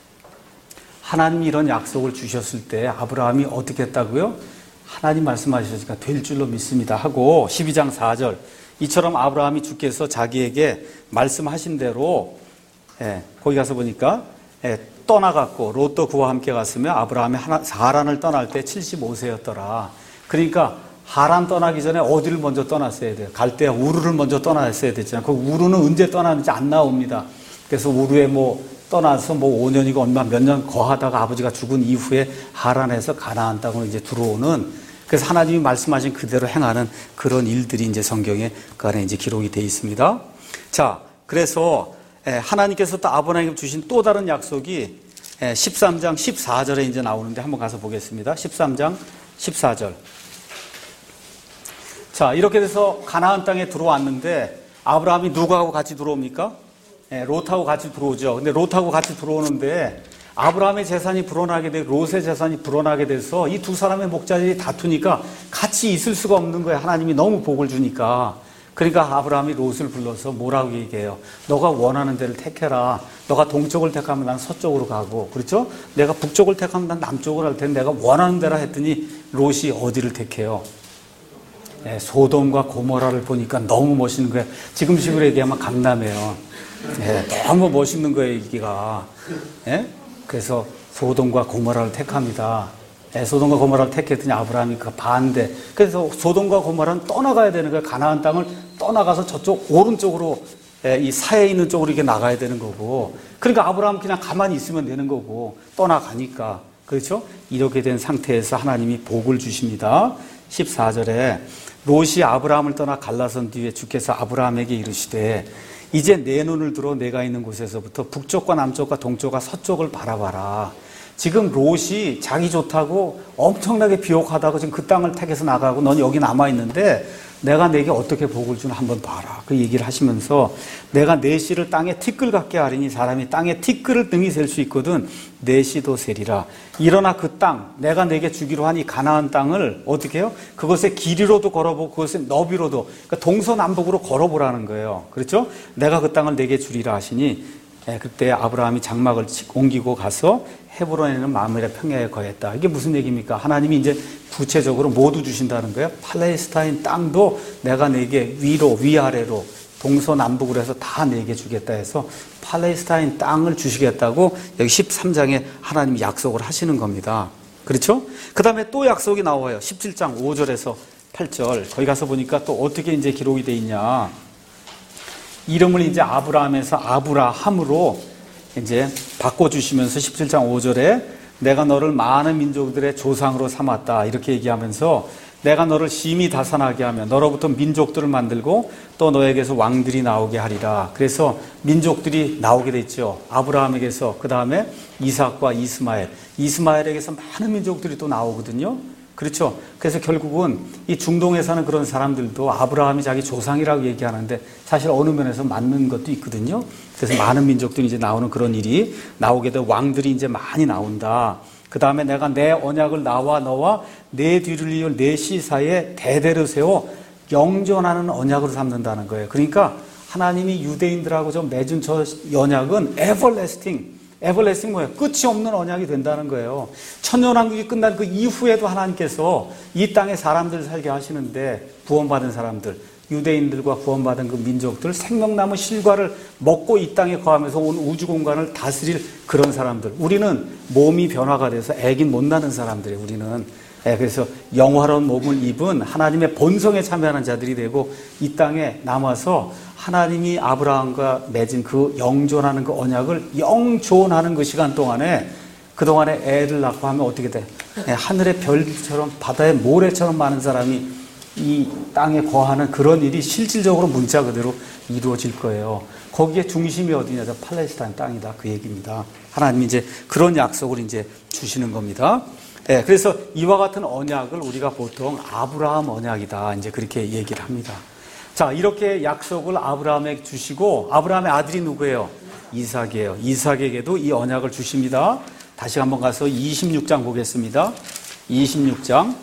[SPEAKER 1] 하나님이 이런 약속을 주셨을 때 아브라함이 어떻게 했다고요? 하나님 말씀하셨으니까 될 줄로 믿습니다 하고 십이 장 사 절. 이처럼 아브라함이 주께서 자기에게 말씀하신 대로 예, 거기 가서 보니까 예, 떠나갔고 롯도 그와 함께 갔으며 아브라함이 하나, 하란을 떠날 때 칠십오 세였더라. 그러니까 하란 떠나기 전에 어디를 먼저 떠났어야 돼요? 갈 때 우르를 먼저 떠났어야 됐잖아요. 그 우르는 언제 떠나는지 안 나옵니다. 그래서 우르에 뭐 떠나서 뭐 오 년이고 얼마 몇 년 거하다가 아버지가 죽은 이후에 하란에서 가나안 땅으로 이제 들어오는, 그래서 하나님이 말씀하신 그대로 행하는 그런 일들이 이제 성경에 그 안에 이제 기록이 되어 있습니다. 자, 그래서 하나님께서 또 아브라함에게 주신 또 다른 약속이 십삼 장 십사 절에 이제 나오는데 한번 가서 보겠습니다. 십삼 장 십사 절. 자, 이렇게 돼서 가나안 땅에 들어왔는데 아브라함이 누구하고 같이 들어옵니까? 예, 롯하고 같이 들어오죠. 근데 롯하고 같이 들어오는데 아브라함의 재산이 불어나게 되고 롯의 재산이 불어나게 돼서 이 두 사람의 목자들이 다투니까 같이 있을 수가 없는 거예요. 하나님이 너무 복을 주니까. 그러니까 아브라함이 롯을 불러서 뭐라고 얘기해요? 너가 원하는 데를 택해라. 너가 동쪽을 택하면 난 서쪽으로 가고, 그렇죠? 내가 북쪽을 택하면 난 남쪽으로 할 텐데 내가 원하는 데라 했더니 롯이 어디를 택해요? 네, 소돔과 고모라를 보니까 너무 멋있는 거예요. 지금 식으로 얘기하면 강남이에요. 네, 너무 멋있는 거예요, 이기가. 네? 그래서 소돔과 고모라를 택합니다. 네, 소돔과 고모라를 택했더니 아브라함이 그 반대. 그래서 소돔과 고모라는 떠나가야 되는 거예요. 가나안 땅을 떠나가서 저쪽 오른쪽으로, 네, 이 사해 있는 쪽으로 이렇게 나가야 되는 거고. 그러니까 아브라함 그냥 가만히 있으면 되는 거고 떠나가니까. 그렇죠? 이렇게 된 상태에서 하나님이 복을 주십니다. 십사 절에 롯이 아브라함을 떠나 갈라선 뒤에 주께서 아브라함에게 이르시되 이제 내 눈을 들어 내가 있는 곳에서부터 북쪽과 남쪽과 동쪽과 서쪽을 바라봐라. 지금 롯이 자기 좋다고 엄청나게 비옥하다고 지금 그 땅을 택해서 나가고 넌 여기 남아있는데 내가 내게 어떻게 복을 주나 한번 봐라. 그 얘기를 하시면서 내가 내 씨를 땅에 티끌 같게 하리니 사람이 땅에 티끌을 등이 셀 수 있거든 내 씨도 세리라. 일어나 그 땅 내가 내게 주기로 한 이 가나안 땅을 어떻게 해요? 그것의 길이로도 걸어보고 그것의 너비로도 그러니까 동서남북으로 걸어보라는 거예요. 그렇죠? 내가 그 땅을 내게 주리라 하시니 예, 그때 아브라함이 장막을 옮기고 가서 헤브론에는 마므레 평야에 거했다. 이게 무슨 얘기입니까? 하나님이 이제 구체적으로 모두 주신다는 거예요. 팔레스타인 땅도 내가 내게 위로 위아래로 동서남북으로 해서 다 내게 주겠다 해서 팔레스타인 땅을 주시겠다고 여기 십삼 장에 하나님이 약속을 하시는 겁니다. 그렇죠? 그 다음에 또 약속이 나와요. 십칠 장 오 절에서 팔 절. 거기 가서 보니까 또 어떻게 이제 기록이 돼 있냐. 이름을 이제 아브라함에서 아브라함으로 이제 바꿔주시면서 십칠 장 오 절에 내가 너를 많은 민족들의 조상으로 삼았다. 이렇게 얘기하면서 내가 너를 심히 다산하게 하며 너로부터 민족들을 만들고 또 너에게서 왕들이 나오게 하리라. 그래서 민족들이 나오게 됐죠. 아브라함에게서 그 다음에 이삭과 이스마엘. 이스마엘에게서 많은 민족들이 또 나오거든요. 그렇죠. 그래서 결국은 이 중동에 사는 그런 사람들도 아브라함이 자기 조상이라고 얘기하는데 사실 어느 면에서 맞는 것도 있거든요. 그래서 많은 민족들이 이제 나오는 그런 일이 나오게 되고 왕들이 이제 많이 나온다. 그 다음에 내가 내 언약을 나와 너와 내 뒤를 이을 내 씨 사이에 대대로 세워 영존하는 언약으로 삼는다는 거예요. 그러니까 하나님이 유대인들하고 좀 맺은 저 언약은 everlasting. 에버레스팅 뭐예요? 끝이 없는 언약이 된다는 거예요. 천년왕국이 끝난 그 이후에도 하나님께서 이 땅에 사람들 살게 하시는데 구원받은 사람들, 유대인들과 구원받은 그 민족들, 생명나무 실과를 먹고 이 땅에 거하면서 온 우주 공간을 다스릴 그런 사람들. 우리는 몸이 변화가 돼서 애긴 못 나는 사람들이에요. 우리는. 그래서 영화로운 몸을 입은 하나님의 본성에 참여하는 자들이 되고 이 땅에 남아서 하나님이 아브라함과 맺은 그 영존하는 그 언약을 영존하는 그 시간 동안에 그동안에 애를 낳고 하면 어떻게 돼? 하늘의 별처럼 바다의 모래처럼 많은 사람이 이 땅에 거하는 그런 일이 실질적으로 문자 그대로 이루어질 거예요. 거기에 중심이 어디냐? 팔레스타인 땅이다. 그 얘기입니다. 하나님이 이제 그런 약속을 이제 주시는 겁니다. 네, 그래서 이와 같은 언약을 우리가 보통 아브라함 언약이다. 이제 그렇게 얘기를 합니다. 자, 이렇게 약속을 아브라함에게 주시고 아브라함의 아들이 누구예요? 이삭이에요. 이삭에게도 이 언약을 주십니다. 다시 한번 가서 이십육 장 보겠습니다. 이십육 장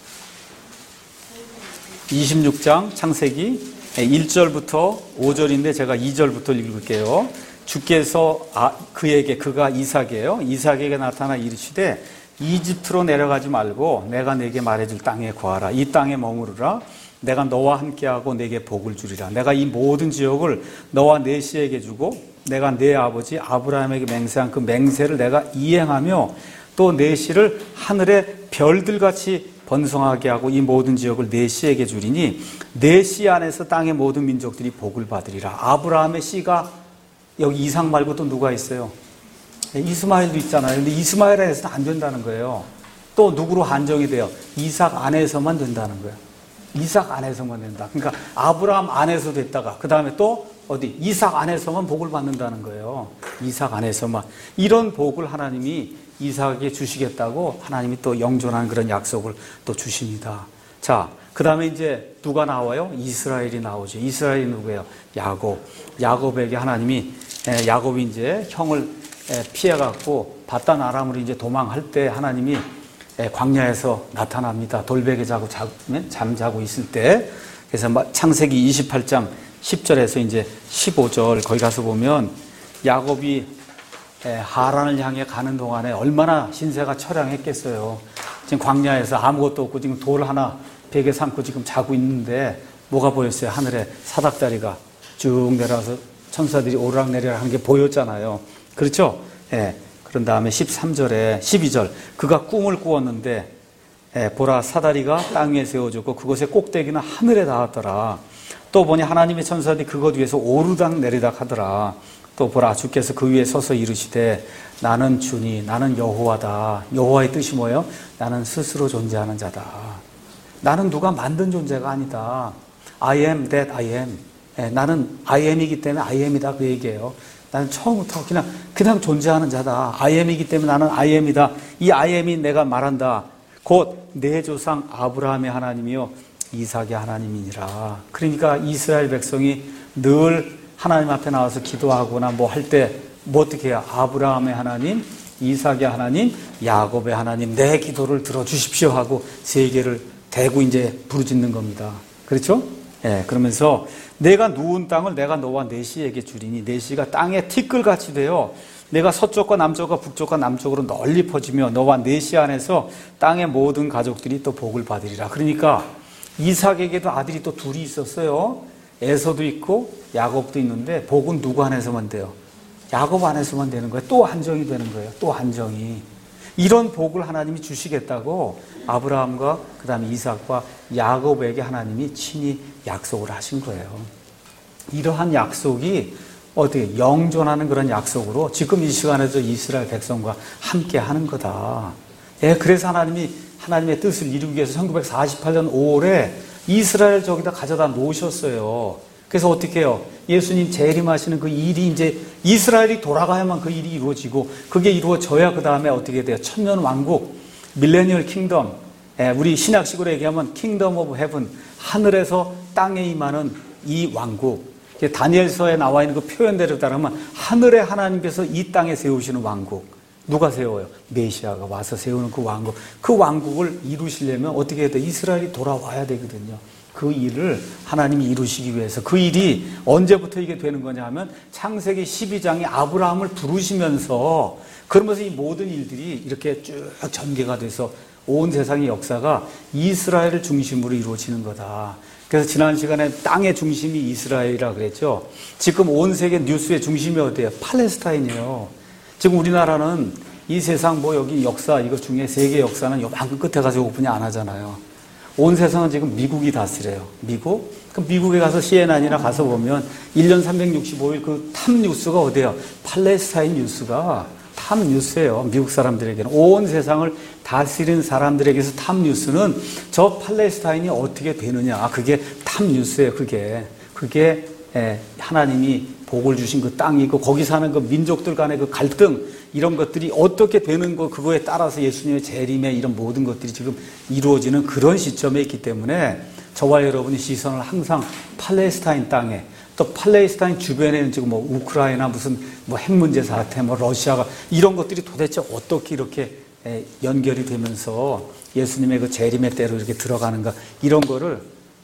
[SPEAKER 1] 이십육 장 창세기 일 절부터 오 절인데 제가 이 절부터 읽을게요. 주께서 아, 그에게 그가 이삭이에요. 이삭에게 나타나 이르시되 이집트로 내려가지 말고 내가 내게 말해줄 땅에 거하라. 이 땅에 머무르라. 내가 너와 함께하고 내게 복을 주리라. 내가 이 모든 지역을 너와 내 씨에게 주고 내가 내 아버지 아브라함에게 맹세한 그 맹세를 내가 이행하며 또 내 씨를 하늘의 별들같이 번성하게 하고 이 모든 지역을 내 씨에게 주리니 내 씨 안에서 땅의 모든 민족들이 복을 받으리라. 아브라함의 씨가 여기 이삭 말고 또 누가 있어요? 이스마엘도 있잖아요. 근데 이스마엘 안에서는 안 된다는 거예요. 또 누구로 한정이 돼요? 이삭 안에서만 된다는 거예요. 이삭 안에서만 된다. 그러니까 아브라함 안에서 됐다가 그 다음에 또 어디? 이삭 안에서만 복을 받는다는 거예요. 이삭 안에서만. 이런 복을 하나님이 이삭에게 주시겠다고 하나님이 또 영존하는 그런 약속을 또 주십니다. 자, 그 다음에 이제 누가 나와요? 이스라엘이 나오죠. 이스라엘이 누구예요? 야곱. 야곱에게 하나님이, 야곱이 이제 형을 피해갖고 바단 아람으로 이제 도망할 때 하나님이 광야에서 나타납니다. 돌베개 자고 잠자고 있을 때. 그래서 창세기 이십팔 장 십 절에서 이제 십오 절 거기 가서 보면 야곱이 하란을 향해 가는 동안에 얼마나 신세가 처량했겠어요. 지금 광야에서 아무것도 없고 지금 돌 하나 베개 삼고 지금 자고 있는데 뭐가 보였어요? 하늘에 사닥다리가 쭉 내려와서 천사들이 오르락내리락 하는 게 보였잖아요. 그렇죠? 예. 그런 다음에 십삼 절에 십이 절 그가 꿈을 꾸었는데 예, 보라 사다리가 땅 위에 세워졌고 그것의 꼭대기는 하늘에 닿았더라. 또 보니 하나님의 천사들이 그것 위에서 오르락 내리락 하더라. 또 보라 주께서 그 위에 서서 이르시되 나는 주니 나는 여호와다. 여호와의 뜻이 뭐예요? 나는 스스로 존재하는 자다. 나는 누가 만든 존재가 아니다. I am that I am. 예, 나는 I am이기 때문에 I am이다 그 얘기예요. 나는 처음부터 그냥 그냥 존재하는 자다. I am이기 때문에 나는 I am이다. 이 I am이 내가 말한다. 곧 내 조상 아브라함의 하나님이요 이삭의 하나님이니라. 그러니까 이스라엘 백성이 늘 하나님 앞에 나와서 기도하거나 뭐 할 때 뭐 어떻게 해요? 아브라함의 하나님, 이삭의 하나님, 야곱의 하나님 내 기도를 들어주십시오 하고 세 개를 대고 이제 부르짖는 겁니다. 그렇죠? 예, 그러면서 내가 누운 땅을 내가 너와 네 씨에게 주리니 네 씨가 땅에 티끌같이 되어 내가 서쪽과 남쪽과 북쪽과 남쪽으로 널리 퍼지며 너와 네 씨 안에서 땅의 모든 가족들이 또 복을 받으리라. 그러니까 이삭에게도 아들이 또 둘이 있었어요. 에서도 있고 야곱도 있는데 복은 누구 안에서만 돼요? 야곱 안에서만 되는 거예요. 또 한정이 되는 거예요. 또 한정이. 이런 복을 하나님이 주시겠다고 아브라함과 그 다음에 이삭과 야곱에게 하나님이 친히 약속을 하신 거예요. 이러한 약속이 어떻게 영존하는 그런 약속으로 지금 이 시간에도 이스라엘 백성과 함께 하는 거다. 예, 그래서 하나님이 하나님의 뜻을 이루기 위해서 천구백사십팔 년 오월에 이스라엘 저기다 가져다 놓으셨어요. 그래서 어떻게 해요? 예수님 재림하시는 그 일이 이제 이스라엘이 돌아가야만 그 일이 이루어지고 그게 이루어져야 그 다음에 어떻게 돼요? 천년 왕국, 밀레니얼 킹덤. 예, 우리 신약식으로 얘기하면 킹덤 오브 헤븐, 하늘에서 땅에 임하는 이 왕국. 다니엘서에 나와 있는 그 표현대로 따르면 하늘의 하나님께서 이 땅에 세우시는 왕국. 누가 세워요? 메시아가 와서 세우는 그 왕국. 그 왕국을 이루시려면 어떻게 해야 돼? 이스라엘이 돌아와야 되거든요. 그 일을 하나님이 이루시기 위해서. 그 일이 언제부터 이게 되는 거냐 하면 창세기 십이 장이 아브라함을 부르시면서 그러면서 이 모든 일들이 이렇게 쭉 전개가 돼서 온 세상의 역사가 이스라엘을 중심으로 이루어지는 거다. 그래서 지난 시간에 땅의 중심이 이스라엘이라 그랬죠. 지금 온 세계 뉴스의 중심이 어디예요? 팔레스타인이에요. 지금 우리나라는 이 세상 뭐 여기 역사 이것 중에 세계 역사는 요만큼 끝에 가서 오픈이 안 하잖아요. 온 세상은 지금 미국이 다스려요. 미국? 그럼 미국에 가서 씨엔엔이나 가서 보면 일 년 삼백육십오 일 그 탑 뉴스가 어디예요? 팔레스타인 뉴스가 탑 뉴스예요. 미국 사람들에게는. 온 세상을 다스리는 사람들에게서 탑 뉴스는 저 팔레스타인이 어떻게 되느냐. 아, 그게 탑 뉴스예요. 그게. 그게 예, 하나님이 복을 주신 그 땅이고 거기 사는 그 민족들 간의 그 갈등 이런 것들이 어떻게 되는 거 그거에 따라서 예수님의 재림의 이런 모든 것들이 지금 이루어지는 그런 시점에 있기 때문에 저와 여러분의 시선을 항상 팔레스타인 땅에 또 팔레스타인 주변에는 지금 뭐 우크라이나 무슨 뭐 핵 문제 사태 뭐 러시아가 이런 것들이 도대체 어떻게 이렇게 연결이 되면서 예수님의 그 재림의 때로 이렇게 들어가는가 이런 거를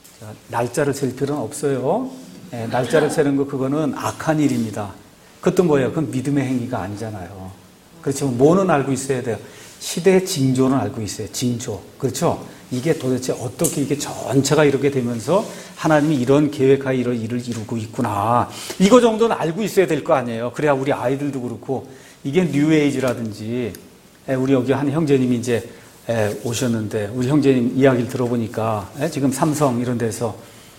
[SPEAKER 1] 날짜를 셀 필요는 없어요. 예, 날짜를 세는 거 그거는 악한 일입니다. 그것도 뭐예요? 그건 믿음의 행위가 아니잖아요. 그렇지만 뭐는 알고 있어야 돼요? 시대의 징조는 알고 있어요. 징조. 그렇죠? 이게 도대체 어떻게 이게 전체가 이렇게 되면서 하나님이 이런 계획하에 이런 일을 이루고 있구나. 이거 정도는 알고 있어야 될 거 아니에요. 그래야 우리 아이들도 그렇고 이게 뉴에이지라든지 우리 여기 한 형제님이 이제 오셨는데 우리 형제님 이야기를 들어보니까 지금 삼성 이런 데서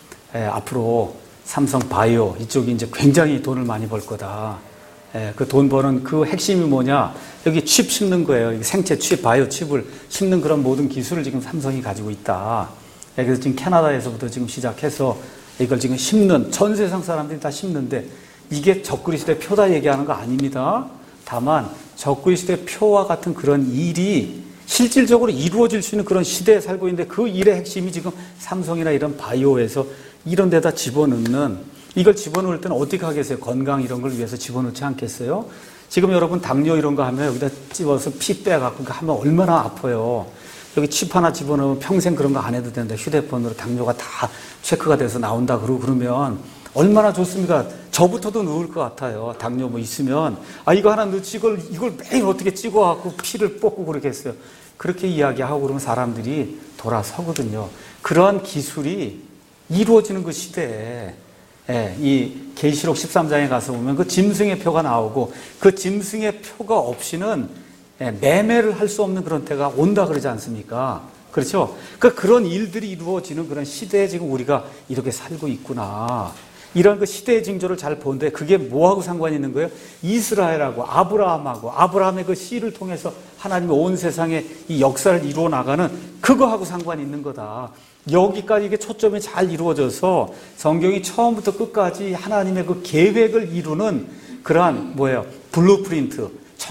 [SPEAKER 1] 앞으로 삼성 바이오 이쪽이 이제 굉장히 돈을 많이 벌 거다. 예, 그 돈 버는 그 핵심이 뭐냐? 여기 칩 심는 거예요. 생체 칩, 바이오 칩을 심는 그런 모든 기술을 지금 삼성이 가지고 있다. 예, 그래서 지금 캐나다에서부터 지금 시작해서 이걸 지금 심는 전 세상 사람들이 다 심는데 이게 적그리스도의 표다 얘기하는 거 아닙니다. 다만 적그리스도의 표와 같은 그런 일이 실질적으로 이루어질 수 있는 그런 시대에 살고 있는데 그 일의 핵심이 지금 삼성이나 이런 바이오에서 이런 데다 집어넣는, 이걸 집어넣을 때는 어떻게 하겠어요? 건강 이런 걸 위해서 집어넣지 않겠어요? 지금 여러분 당뇨 이런 거 하면 여기다 집어서 피 빼갖고 하면 얼마나 아파요. 여기 칩 하나 집어넣으면 평생 그런 거 안 해도 된다. 휴대폰으로 당뇨가 다 체크가 돼서 나온다. 그러고 그러면 얼마나 좋습니까? 저부터도 넣을 것 같아요. 당뇨 뭐 있으면. 아, 이거 하나 넣지, 이걸, 이걸 매일 어떻게 찍어갖고 피를 뽑고 그러겠어요. 그렇게 이야기하고 그러면 사람들이 돌아서거든요. 그러한 기술이 이루어지는 그 시대에, 예, 이 계시록 십삼 장에 가서 보면 그 짐승의 표가 나오고 그 짐승의 표가 없이는 예, 매매를 할 수 없는 그런 때가 온다 그러지 않습니까? 그렇죠? 그러니까 그런 일들이 이루어지는 그런 시대에 지금 우리가 이렇게 살고 있구나. 이런 그 시대의 징조를 잘 보는데 그게 뭐하고 상관이 있는 거예요? 이스라엘하고 아브라함하고 아브라함의 그 씨를 통해서 하나님의 온 세상에 이 역사를 이루어 나가는 그거하고 상관이 있는 거다. 여기까지 이게 초점이 잘 이루어져서 성경이 처음부터 끝까지 하나님의 그 계획을 이루는 그러한 뭐예요? 블루프린트,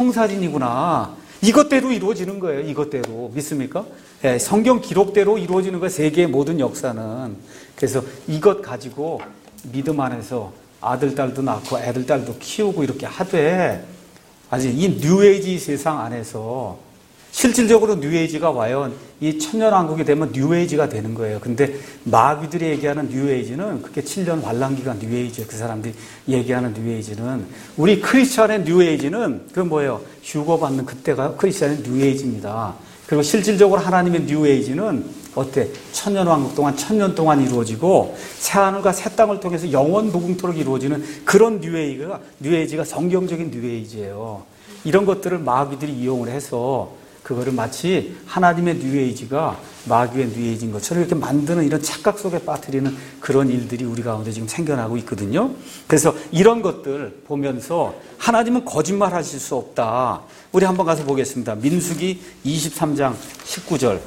[SPEAKER 1] 청사진이구나. 이것대로 이루어지는 거예요. 이것대로. 믿습니까? 예, 성경 기록대로 이루어지는 거예요. 세계의 모든 역사는. 그래서 이것 가지고 믿음 안에서 아들, 딸도 낳고 애들, 딸도 키우고 이렇게 하되 아주 이 뉴에이지 세상 안에서 실질적으로 뉴에이지가 와요. 이 천년왕국이 되면 뉴에이지가 되는 거예요. 근데 마귀들이 얘기하는 뉴에이지는 그게 칠 년 환란기가 뉴에이지예요. 그 사람들이 얘기하는 뉴에이지는. 우리 크리스천의 뉴에이지는 그 뭐예요? 휴거받는 그때가 크리스천의 뉴에이지입니다. 그리고 실질적으로 하나님의 뉴에이지는 어때? 천년왕국 동안 천년 동안 이루어지고 새하늘과 새 땅을 통해서 영원 무궁토록 이루어지는 그런 뉴에이지가, 뉴에이지가 성경적인 뉴에이지예요. 이런 것들을 마귀들이 이용을 해서 그거를 마치 하나님의 뉴에이지가 마귀의 뉴에이지인 것처럼 이렇게 만드는 이런 착각 속에 빠뜨리는 그런 일들이 우리 가운데 지금 생겨나고 있거든요. 그래서 이런 것들 보면서 하나님은 거짓말 하실 수 없다. 우리 한번 가서 보겠습니다. 민수기 이십삼 장 십구 절.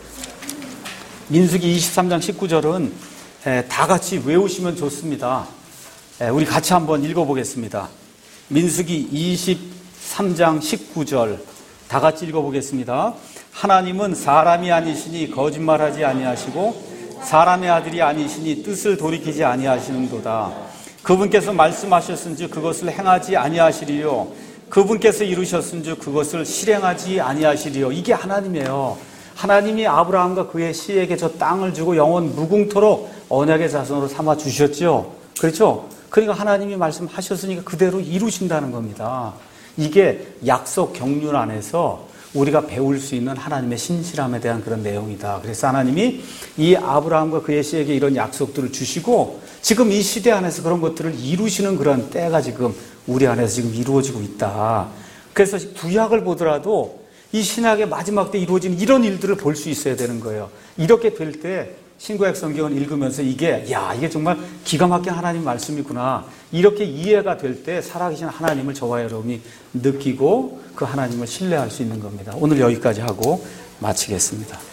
[SPEAKER 1] 민수기 이십삼 장 십구 절은 다 같이 외우시면 좋습니다. 우리 같이 한번 읽어보겠습니다. 민수기 이십삼 장 십구 절. 다 같이 읽어보겠습니다. 하나님은 사람이 아니시니 거짓말하지 아니하시고 사람의 아들이 아니시니 뜻을 돌이키지 아니하시는도다. 그분께서 말씀하셨은즉 그것을 행하지 아니하시리요. 그분께서 이루셨은즉 그것을 실행하지 아니하시리요. 이게 하나님이에요. 하나님이 아브라함과 그의 씨에게 저 땅을 주고 영원 무궁토록 언약의 자손으로 삼아 주셨죠. 그렇죠? 그러니까 하나님이 말씀하셨으니까 그대로 이루신다는 겁니다. 이게 약속 경륜 안에서 우리가 배울 수 있는 하나님의 신실함에 대한 그런 내용이다. 그래서 하나님이 이 아브라함과 그의 씨에게 이런 약속들을 주시고 지금 이 시대 안에서 그런 것들을 이루시는 그런 때가 지금 우리 안에서 지금 이루어지고 있다. 그래서 구약을 보더라도 이 신약의 마지막 때 이루어지는 이런 일들을 볼 수 있어야 되는 거예요. 이렇게 될 때 신구약 성경을 읽으면서 이게 야 이게 정말 기가 막힌 하나님 말씀이구나 이렇게 이해가 될 때 살아계신 하나님을 저와 여러분이 느끼고 그 하나님을 신뢰할 수 있는 겁니다. 오늘 여기까지 하고 마치겠습니다.